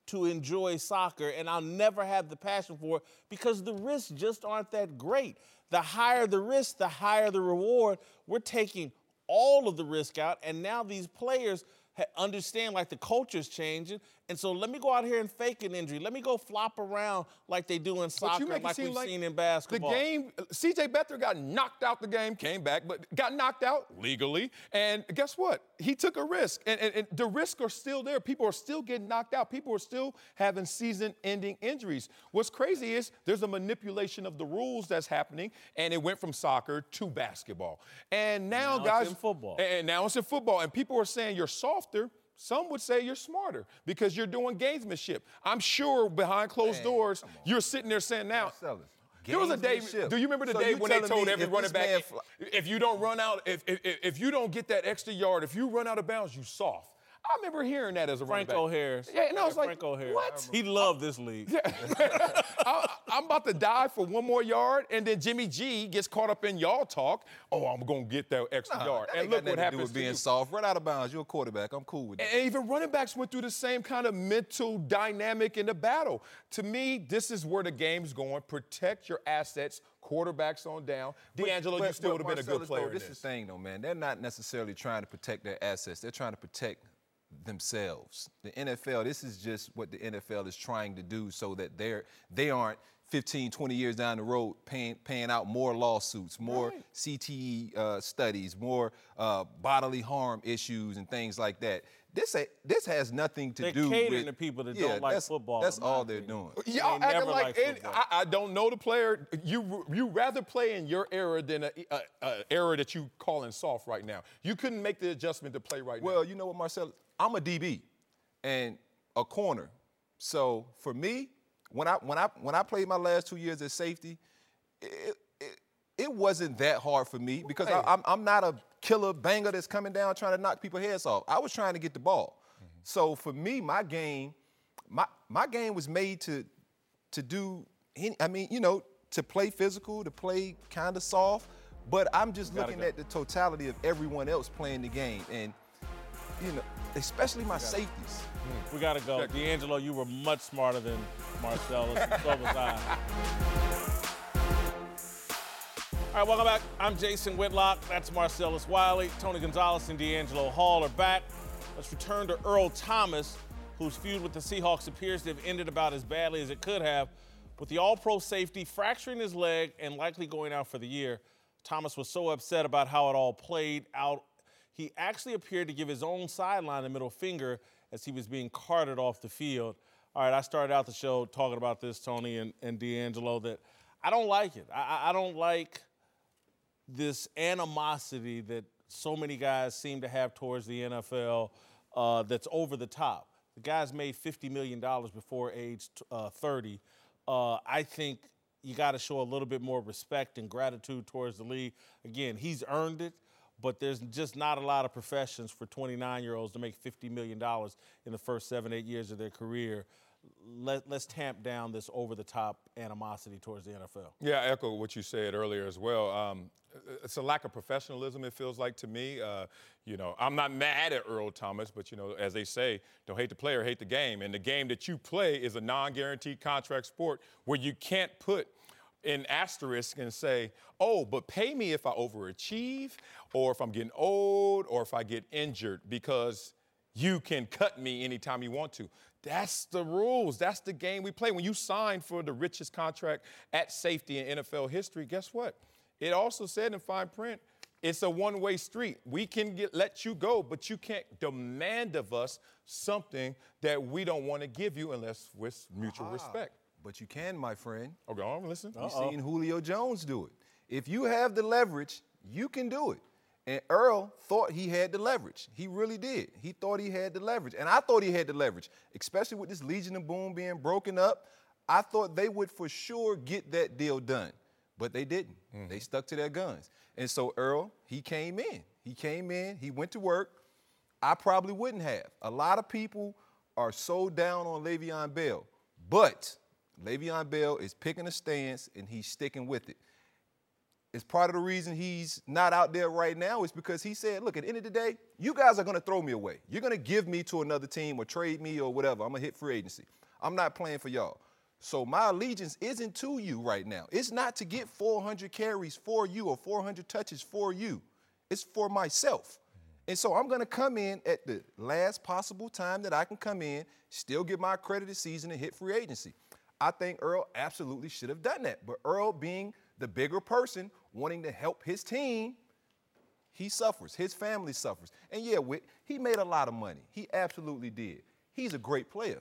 to enjoy soccer, and I'll never have the passion for it because the risks just aren't that great. The higher the risk, the higher the reward. We're taking all of the risk out, and now these players understand like the culture's changing, and so let me go out here and fake an injury. Let me go flop around like they do in soccer, like we've seen in basketball. The game, C.J. Beathard got knocked out the game, came back, but got knocked out legally. And guess what? He took a risk, and the risks are still there. People are still getting knocked out. People are still having season-ending injuries. What's crazy is there's a manipulation of the rules that's happening, and it went from soccer to basketball. And now guys, it's in football. And now it's in football, and people are saying you're softer. Some would say you're smarter because you're doing gamesmanship. I'm sure behind closed doors, you're sitting there saying now. There was a day. Do you remember the day when they told every running back, if you don't run out, if you don't get that extra yard, if you run out of bounds, you soft. I remember hearing that as a running back. Franco Harris. Yeah, and I was like, Franco Harris. what? He loved this league. Yeah. I'm about to die for one more yard, and then Jimmy G gets caught up in y'all talk. Oh, I'm going to get that extra yard. That And look what to do happens with being soft. Run out of bounds. You're a quarterback. I'm cool with that. And even running backs went through the same kind of mental dynamic in the battle. To me, this is where the game's going. Protect your assets. Quarterbacks on down. D'Angelo, you still would have been a good player. This is the thing, though, man. They're not necessarily trying to protect their assets. They're trying to protect themselves. The NFL, this is just what the NFL is trying to do so that they aren't 15, 20 years down the road paying out more lawsuits, more CTE studies, more bodily harm issues and things like that. This has nothing to do with... They're catering to people that don't like football. That's all they're doing. Y'all They acting never like liked football. I don't know the player. You rather play in your era than an era that you calling soft right now. You couldn't make the adjustment to play right now. Well, you know what, Marcel? I'm a DB and a corner. So for me, when I played my last 2 years at safety, it wasn't that hard for me because I'm not a killer banger that's coming down trying to knock people's heads off. I was trying to get the ball. Mm-hmm. So for me, my game was made to do. To play physical, to play kind of soft. But I'm just looking at the totality of everyone else playing the game, and especially my safeties. We got to go. D'Angelo, you were much smarter than Marcellus, and so was I. All right, welcome back. I'm Jason Whitlock. That's Marcellus Wiley. Tony Gonzalez and D'Angelo Hall are back. Let's return to Earl Thomas, whose feud with the Seahawks appears to have ended about as badly as it could have. With the all-pro safety fracturing his leg and likely going out for the year, Thomas was so upset about how it all played out, he actually appeared to give his own sideline the middle finger as he was being carted off the field. All right, I started out the show talking about this, Tony and D'Angelo, that I don't like it. I don't like this animosity that so many guys seem to have towards the NFL that's over the top. The guy's made $50 million before age 30. I think you got to show a little bit more respect and gratitude towards the league. Again, he's earned it, but there's just not a lot of professions for 29-year-olds to make $50 million in the first 7-8 years of their career. Let's tamp down this over-the-top animosity towards the NFL. Yeah, I echo what you said earlier as well. It's a lack of professionalism, it feels like to me. I'm not mad at Earl Thomas, but, as they say, don't hate the player, hate the game. And the game that you play is a non-guaranteed contract sport where you can't put an asterisk and say, oh, but pay me if I overachieve or if I'm getting old or if I get injured because you can cut me anytime you want to. That's the rules. That's the game we play. When you sign for the richest contract at safety in NFL history, guess what? It also said in fine print, it's a one-way street. We can let you go, but you can't demand of us something that we don't want to give you unless with mutual respect. But you can, my friend. Okay, I'm listening. You've seen Julio Jones do it. If you have the leverage, you can do it. And Earl thought he had the leverage. He really did. He thought he had the leverage. And I thought he had the leverage, especially with this Legion of Boom being broken up. I thought they would for sure get that deal done. But they didn't. Mm-hmm. They stuck to their guns. And so Earl, he came in. He went to work. I probably wouldn't have. A lot of people are so down on Le'Veon Bell. But Le'Veon Bell is picking a stance, and he's sticking with it. It's part of the reason he's not out there right now is because he said, look, at the end of the day, you guys are going to throw me away. You're going to give me to another team or trade me or whatever. I'm going to hit free agency. I'm not playing for y'all. So my allegiance isn't to you right now. It's not to get 400 carries for you or 400 touches for you. It's for myself. And so I'm going to come in at the last possible time that I can come in, still get my accredited season and hit free agency. I think Earl absolutely should have done that. But Earl, being the bigger person, wanting to help his team, he suffers. His family suffers. And yeah, Whit, he made a lot of money. He absolutely did. He's a great player.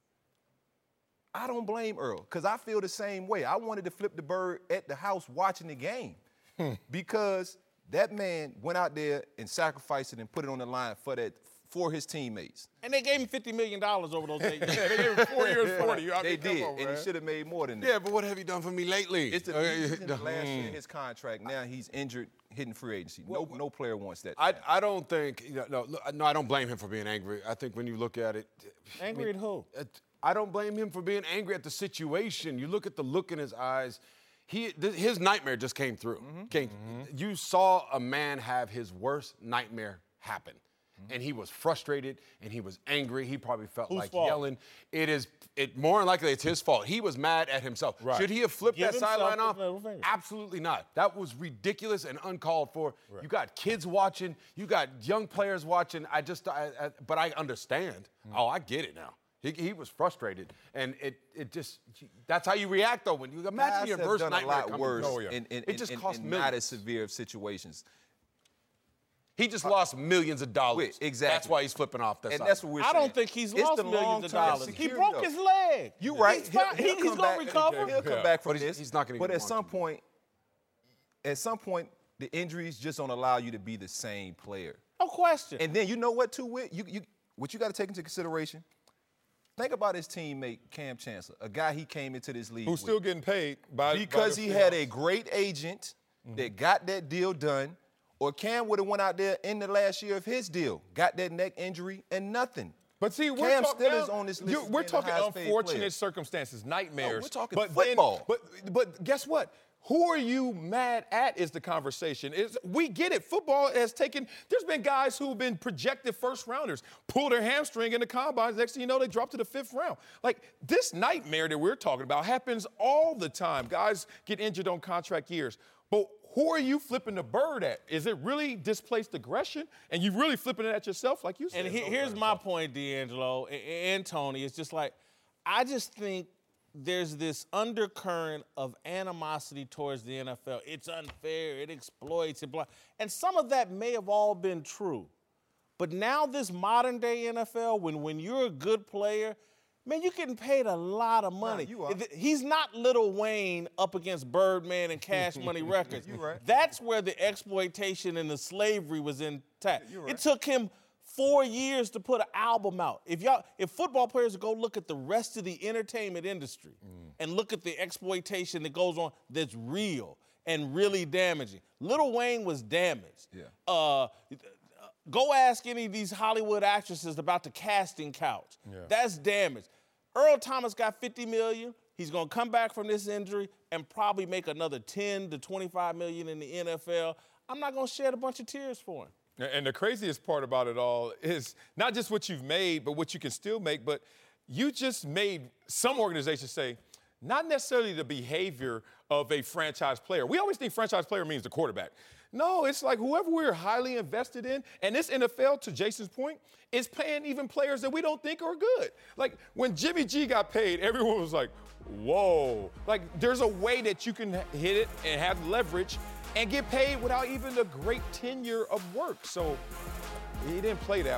I don't blame Earl because I feel the same way. I wanted to flip the bird at the house watching the game because that man went out there and sacrificed it and put it on the line for his teammates. And they gave him $50 million over those 8 years. Yeah, they gave him 4 years, 40. They did, and he should have made more than that. Yeah, but what have you done for me lately? It's the last year of his contract. Now he's injured, hitting free agency. No player wants that. I don't think, no, I don't blame him for being angry. I think when you look at it. Angry at who? I don't blame him for being angry at the situation. You look at the look in his eyes. His nightmare just came through. You saw a man have his worst nightmare happen. And he was frustrated and he was angry. He probably felt Whose like fault? yelling. More than likely it's his fault. He was mad at himself. Right. Should he have flipped Give that sideline himself off? the middle finger. Absolutely not. That was ridiculous and uncalled for. Right. You got kids watching. You got young players watching. But I understand. Oh, I get it now. He was frustrated, and it just that's how you react though when you imagine your worst nightmare a lot coming worse through. it just cost millions. not as severe of situations. He just lost millions of dollars. Exactly. That's why he's flipping off that And side. that's what we're I saying. don't think he's It's lost the millions of long-term dollars. He security, broke though. his leg. You're right. He's fine. He's come going back. to recover. He'll come back from But this. he's not gonna But get at some point, the injuries just don't allow you to be the same player. No question. And then you know what, too, Whit? What you got to take into consideration, think about his teammate, Cam Chancellor, a guy he came into this league Who's with. still getting paid Because he had a great agent that got that deal done, or Cam would have went out there in the last year of his deal, got that neck injury, and nothing. But see, Cam still is on this list. We're talking unfortunate circumstances, nightmares. No, we're talking but football. But guess what? Who are you mad at is the conversation. We get it. Football has taken, there's been guys who've been projected first rounders, pull their hamstring in the combines. Next thing you know, they drop to the 5th round. Like, this nightmare that we're talking about happens all the time. Guys get injured on contract years. But who are you flipping the bird at? Is it really displaced aggression? And you really flipping it at yourself, like you said? And here's my point, D'Angelo and Tony. It's just like, I just think there's this undercurrent of animosity towards the NFL. It's unfair, it exploits, and some of that may have all been true. But now this modern day NFL, when you're a good player, man, you're getting paid a lot of money. Nah, you are. He's not Lil Wayne up against Birdman and Cash Money Records. You're right. That's where the exploitation and the slavery was intact. You're right. It took him 4 years to put an album out. If football players go look at the rest of the entertainment industry and look at the exploitation that goes on that's real and really damaging. Lil Wayne was damaged. Yeah. Go ask any of these Hollywood actresses about the casting couch. Yeah. That's damaged. Earl Thomas got $50 million. He's going to come back from this injury and probably make another $10 to $25 million in the NFL. I'm not going to shed a bunch of tears for him. And the craziest part about it all is not just what you've made, but what you can still make. But you just made some organizations say, not necessarily the behavior of a franchise player. We always think franchise player means the quarterback. No, it's like whoever we're highly invested in. And this NFL, to Jason's point, is paying even players that we don't think are good. Like when Jimmy G got paid, everyone was like, whoa. Like there's a way that you can hit it and have leverage and get paid without even a great tenure of work. So he didn't play that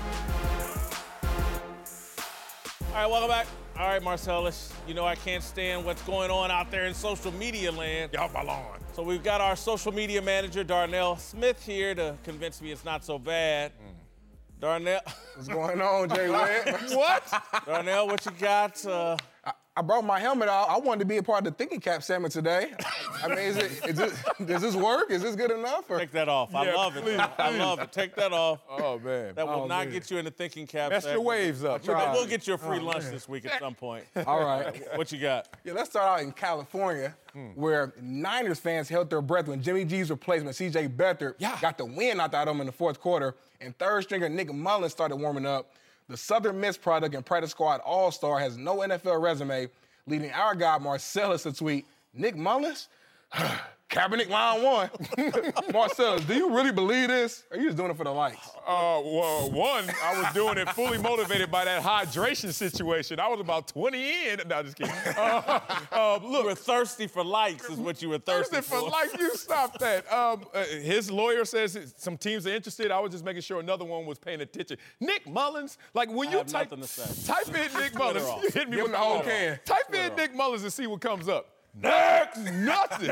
one right. All right, welcome back. All right, Marcellus, you know I can't stand what's going on out there in social media land. Y'all my lawn. So we've got our social media manager, Darnell Smith, here to convince me it's not so bad. Darnell. What's going on, Jay Webb? What? Darnell, what you got? I brought my helmet out. I wanted to be a part of the thinking cap segment today. I mean, does this work? Is this good enough? Or? Take that off. I love it. I love it. Take that off. Oh, man. That will not get you in the thinking cap. Mess your waves up. We'll get you a free lunch this week at some point. All right. What you got? Yeah, let's start out in California, where Niners fans held their breath when Jimmy G's replacement, C.J. Beathard, got the win knocked out of him in the fourth quarter, and third stringer Nick Mullins started warming up. The Southern Miss product and practice squad all-star has no NFL resume, leading our guy Marcellus to tweet, Nick Mullins? Kaepernick line one. Marcellus, do you really believe this? Or are you just doing it for the likes? Well, one, I was doing it fully motivated by that hydration situation. I was about 20 in. No, just kidding. Look, you were thirsty for likes is what you were thirsty for. Likes, you stop that. His lawyer says some teams are interested. I was just making sure another one was paying attention. Nick Mullins, like when you type in Nick Mullins, you hit me with the whole can. Type in Nick Mullins and see what comes up. Next, nothing.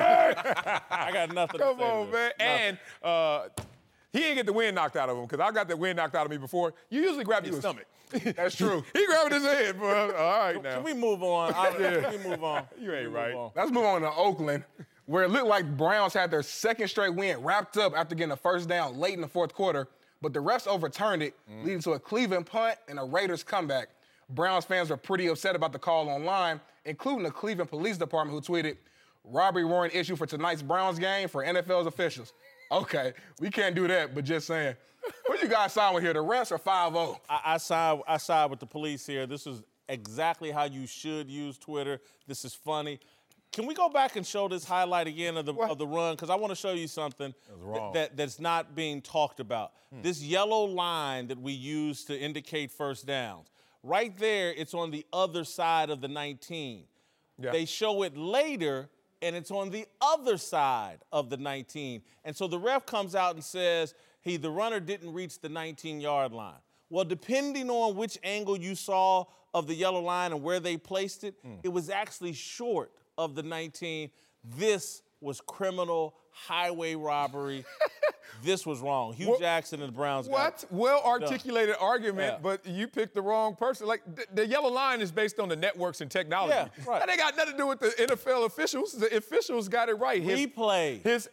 I got nothing. Come on, man. Nothing. And he didn't get the wind knocked out of him because I got the wind knocked out of me before. You usually grab your stomach. That's true. He grabbed his head, bro. All right, now. Can we move on? Can we move on? You ain't right. Let's move on to Oakland, where it looked like Browns had their second straight win wrapped up after getting a first down late in the fourth quarter, but the refs overturned it, leading to a Cleveland punt and a Raiders comeback. Browns fans were pretty upset about the call online, including the Cleveland Police Department, who tweeted, robbery warrant issue for tonight's Browns game for NFL's officials. Okay, we can't do that, but just saying. Who you guys side with here, the refs or 5-0? I side with the police here. This is exactly how you should use Twitter. This is funny. Can we go back and show this highlight again of the run? Because I want to show you something that's not being talked about. This yellow line that we use to indicate first downs. Right there, it's on the other side of the 19. Yeah. They show it later, and it's on the other side of the 19. And so the ref comes out and says, hey, the runner didn't reach the 19-yard line. Well, depending on which angle you saw of the yellow line and where they placed it, it was actually short of the 19. This was criminal highway robbery. This was wrong. Hugh Jackson and the Browns got it. Well-articulated argument, but you picked the wrong person. Like, the yellow line is based on the networks and technology. Yeah, right. That ain't got nothing to do with the NFL officials. The officials got it right. Replay. His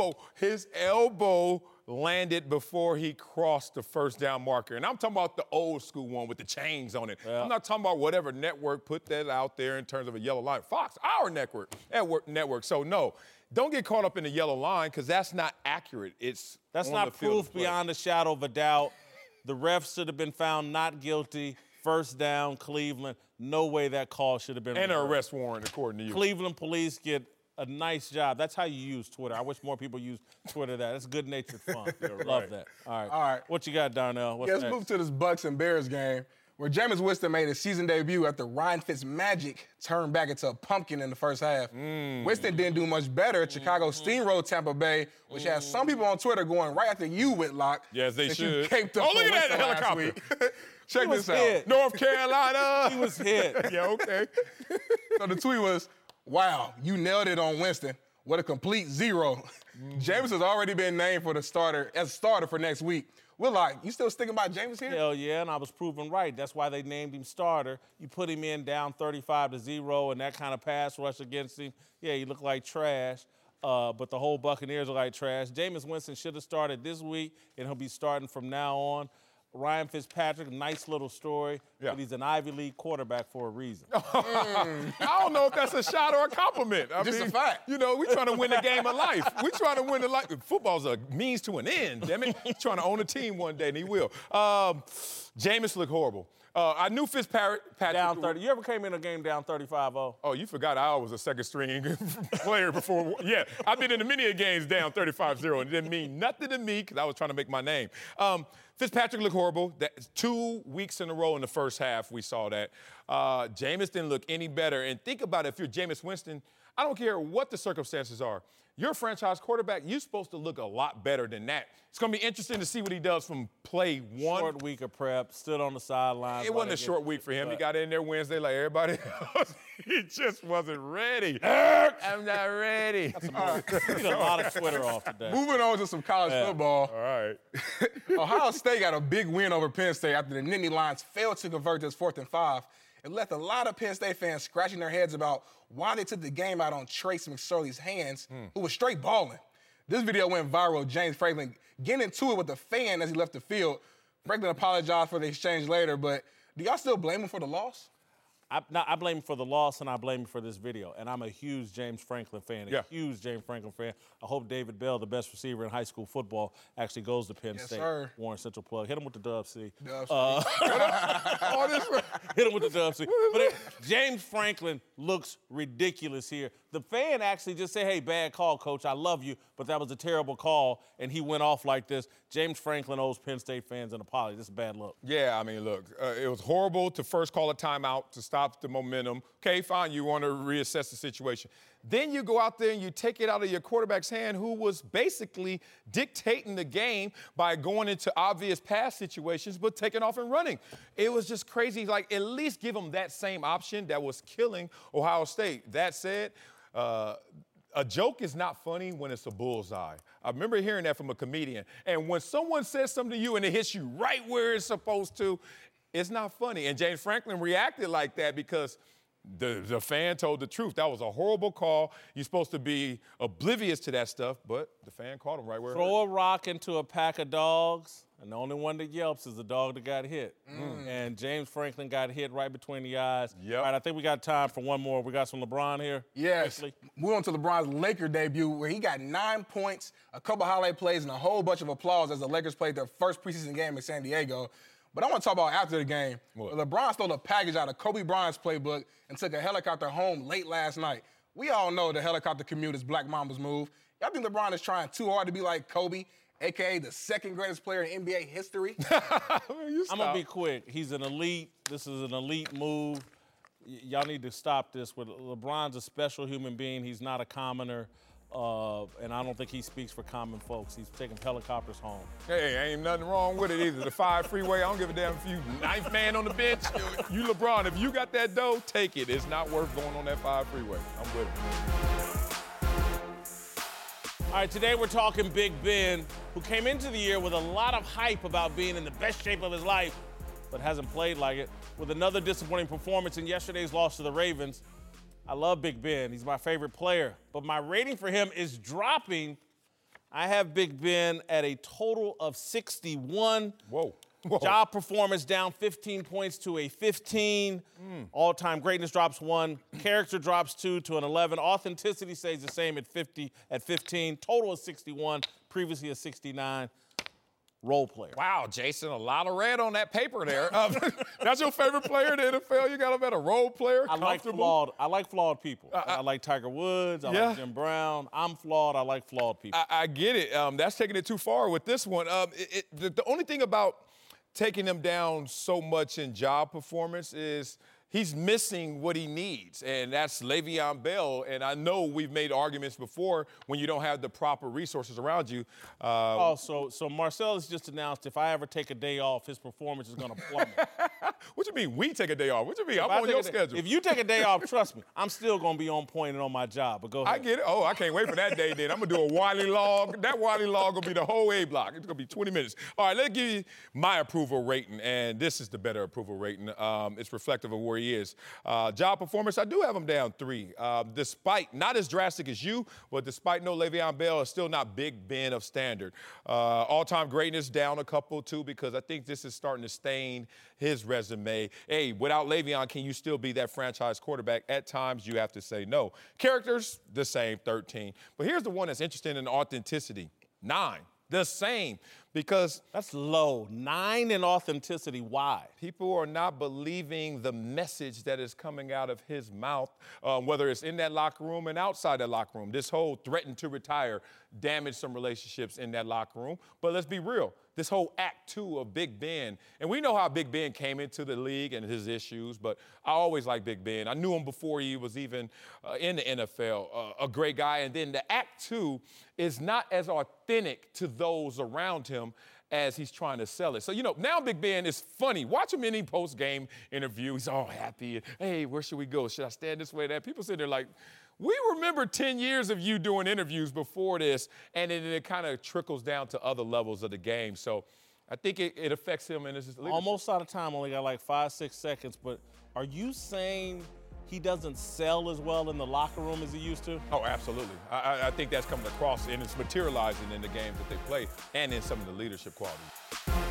elbow landed before he crossed the first down marker. And I'm talking about the old school one with the chains on it. Yeah. I'm not talking about whatever network put that out there in terms of a yellow line. Fox, our network. So, no. Don't get caught up in the yellow line because that's not accurate. That's not proof beyond a shadow of a doubt. The refs should have been found not guilty. First down, Cleveland. No way that call should have been And an arrest warrant, according to you. Cleveland police get a nice job. That's how you use Twitter. I wish more people use Twitter. That's good-natured fun. Love that. All right. What you got, Darnell? What's let's move to this Bucs and Bears game, where Jameis Winston made his season debut after Ryan Fitzmagic turned back into a pumpkin in the first half. Winston didn't do much better. Chicago steamrolled Tampa Bay, which has some people on Twitter going right after you, Whitlock. Yes, they should. Look at that helicopter. Check this out. North Carolina. He was hit. Yeah, okay. So the tweet was, wow, you nailed it on Winston. What a complete zero. Jameis has already been named for as a starter for next week. Whitlock, you still sticking by Jameis here? Hell yeah, and I was proven right. That's why they named him starter. You put him in down 35-0 and that kind of pass rush against him. Yeah, he looked like trash, but the whole Buccaneers are like trash. Jameis Winston should have started this week, and he'll be starting from now on. Ryan Fitzpatrick, nice little story, but he's an Ivy League quarterback for a reason. I don't know if that's a shot or a compliment. Just a fact. You know, we're trying to win the game of life. We're trying to win the life. Football's a means to an end, damn it. He's trying to own a team one day, and he will. Jameis looked horrible. I knew Fitzpatrick. Down 30. You ever came in a game down 35-0? Oh, you forgot I was a second-string player before. Yeah, I've been in many games down 35-0, and it didn't mean nothing to me because I was trying to make my name. Fitzpatrick looked horrible. 2 weeks in a row in the first half, we saw that. Jameis didn't look any better. And think about it, if you're Jameis Winston, I don't care what the circumstances are. You're a franchise quarterback. You're supposed to look a lot better than that. It's going to be interesting to see what he does from play one. Short week of prep, stood on the sidelines. It wasn't a short week for him. He got in there Wednesday like everybody else. He just wasn't ready. I'm not ready. We need a lot of Twitter off today. Moving on to some college football. All right. Ohio State got a big win over Penn State after the Nittany Lions failed to convert this 4th and 5. It left a lot of Penn State fans scratching their heads about why they took the game out on Trace McSorley's hands, who was straight balling. This video went viral. James Franklin getting into it with the fan as he left the field. Franklin apologized for the exchange later, but do y'all still blame him for the loss? I blame him for the loss, and I blame him for this video. And I'm a huge James Franklin fan, huge James Franklin fan. I hope David Bell, the best receiver in high school football, actually goes to Penn State. Sir. Warren Central plug. Hit him with the Dub C. Dub Hit him with the Dub C. But James Franklin looks ridiculous here. The fan actually just said, hey, bad call, coach. I love you, but that was a terrible call, and he went off like this. James Franklin owes Penn State fans an apology. This is a bad look. Yeah, I mean, look, it was horrible to first call a timeout to stop the momentum. Okay, fine, you want to reassess the situation. Then you go out there and you take it out of your quarterback's hand, who was basically dictating the game by going into obvious pass situations, but taking off and running. It was just crazy. Like, at least give them that same option that was killing Ohio State. That said, a joke is not funny when it's a bullseye. I remember hearing that from a comedian. And when someone says something to you and it hits you right where it's supposed to, it's not funny. And James Franklin reacted like that because the fan told the truth. That was a horrible call. You're supposed to be oblivious to that stuff, but the fan caught him right where it hurt. Throw a rock into a pack of dogs, and the only one that yelps is the dog that got hit. And James Franklin got hit right between the eyes. Yep. All right, I think we got time for one more. We got some LeBron here. Yes. Quickly. Moving on to LeBron's Laker debut, where he got 9 points, a couple highlight plays, and a whole bunch of applause as the Lakers played their first preseason game in San Diego. But I want to talk about after the game. What? LeBron stole a package out of Kobe Bryant's playbook and took a helicopter home late last night. We all know the helicopter commute is Black Mamba's move. Y'all think LeBron is trying too hard to be like Kobe, a.k.a. the second greatest player in NBA history? I'm going to be quick. He's an elite. This is an elite move. Y'all need to stop this. LeBron's a special human being. He's not a commoner. And I don't think he speaks for common folks. He's taking helicopters home. Hey, ain't nothing wrong with it either. The 5 freeway, I don't give a damn if you ninth man on the bench. You LeBron, if you got that dough, take it. It's not worth going on that 5 freeway. I'm with it. All right, today we're talking Big Ben, who came into the year with a lot of hype about being in the best shape of his life, but hasn't played like it, with another disappointing performance in yesterday's loss to the Ravens. I love Big Ben. He's my favorite player. But my rating for him is dropping. I have Big Ben at a total of 61. Whoa. Job performance down 15 points to a 15. All-time greatness drops 1. Character drops 2 to an 11. Authenticity stays the same at 15. Total is 61. Previously a 69. Role player. Wow, Jason, a lot of red on that paper there. That's your favorite player in the NFL? You got him at a role player? I like flawed people. I like Tiger Woods. I like Jim Brown. I'm flawed. I like flawed people. I get it. That's taking it too far with this one. The only thing about taking him down so much in job performance is he's missing what he needs, and that's Le'Veon Bell. And I know we've made arguments before when you don't have the proper resources around you. So Marcel has just announced if I ever take a day off, his performance is going to plummet. What you mean we take a day off? What you mean? I'm on your schedule. If you take a day off, trust me, I'm still going to be on point and on my job. But go ahead. I get it. Oh, I can't wait for that day then. I'm going to do a Wiley log. That Wiley log going to be the whole A block. It's going to be 20 minutes. All right, let's give you my approval rating, and this is the better approval rating. It's reflective of where he is. Job performance, I do have him down 3. Despite, not as drastic as you, but despite no Le'Veon Bell, it's still not Big Ben of standard. All-time greatness down a couple, too, because I think this is starting to stain his resume. Hey, without Le'Veon, can you still be that franchise quarterback? At times, you have to say no. Characters, the same, 13. But here's the one that's interesting in authenticity, 9. The same, because that's low. 9 in authenticity. Why? People are not believing the message that is coming out of his mouth, whether it's in that locker room and outside that locker room. This whole threaten to retire damaged some relationships in that locker room. But let's be real. This whole act 2 of Big Ben, and we know how Big Ben came into the league and his issues, but I always liked Big Ben. I knew him before he was even in the NFL, a great guy. And then the act 2 is not as authentic to those around him as he's trying to sell it. So, now Big Ben is funny. Watch him in any post-game interview. He's all happy. Hey, where should we go? Should I stand this way, that? People sit there like, we remember 10 years of you doing interviews before this, and then it kind of trickles down to other levels of the game. So I think it affects him and his leadership. Almost out of time. Only got like 5-6 seconds, but Are you saying he doesn't sell as well in the locker room as he used to? Oh, absolutely. I think that's coming across, and it's materializing in the games that they play and in some of the leadership qualities.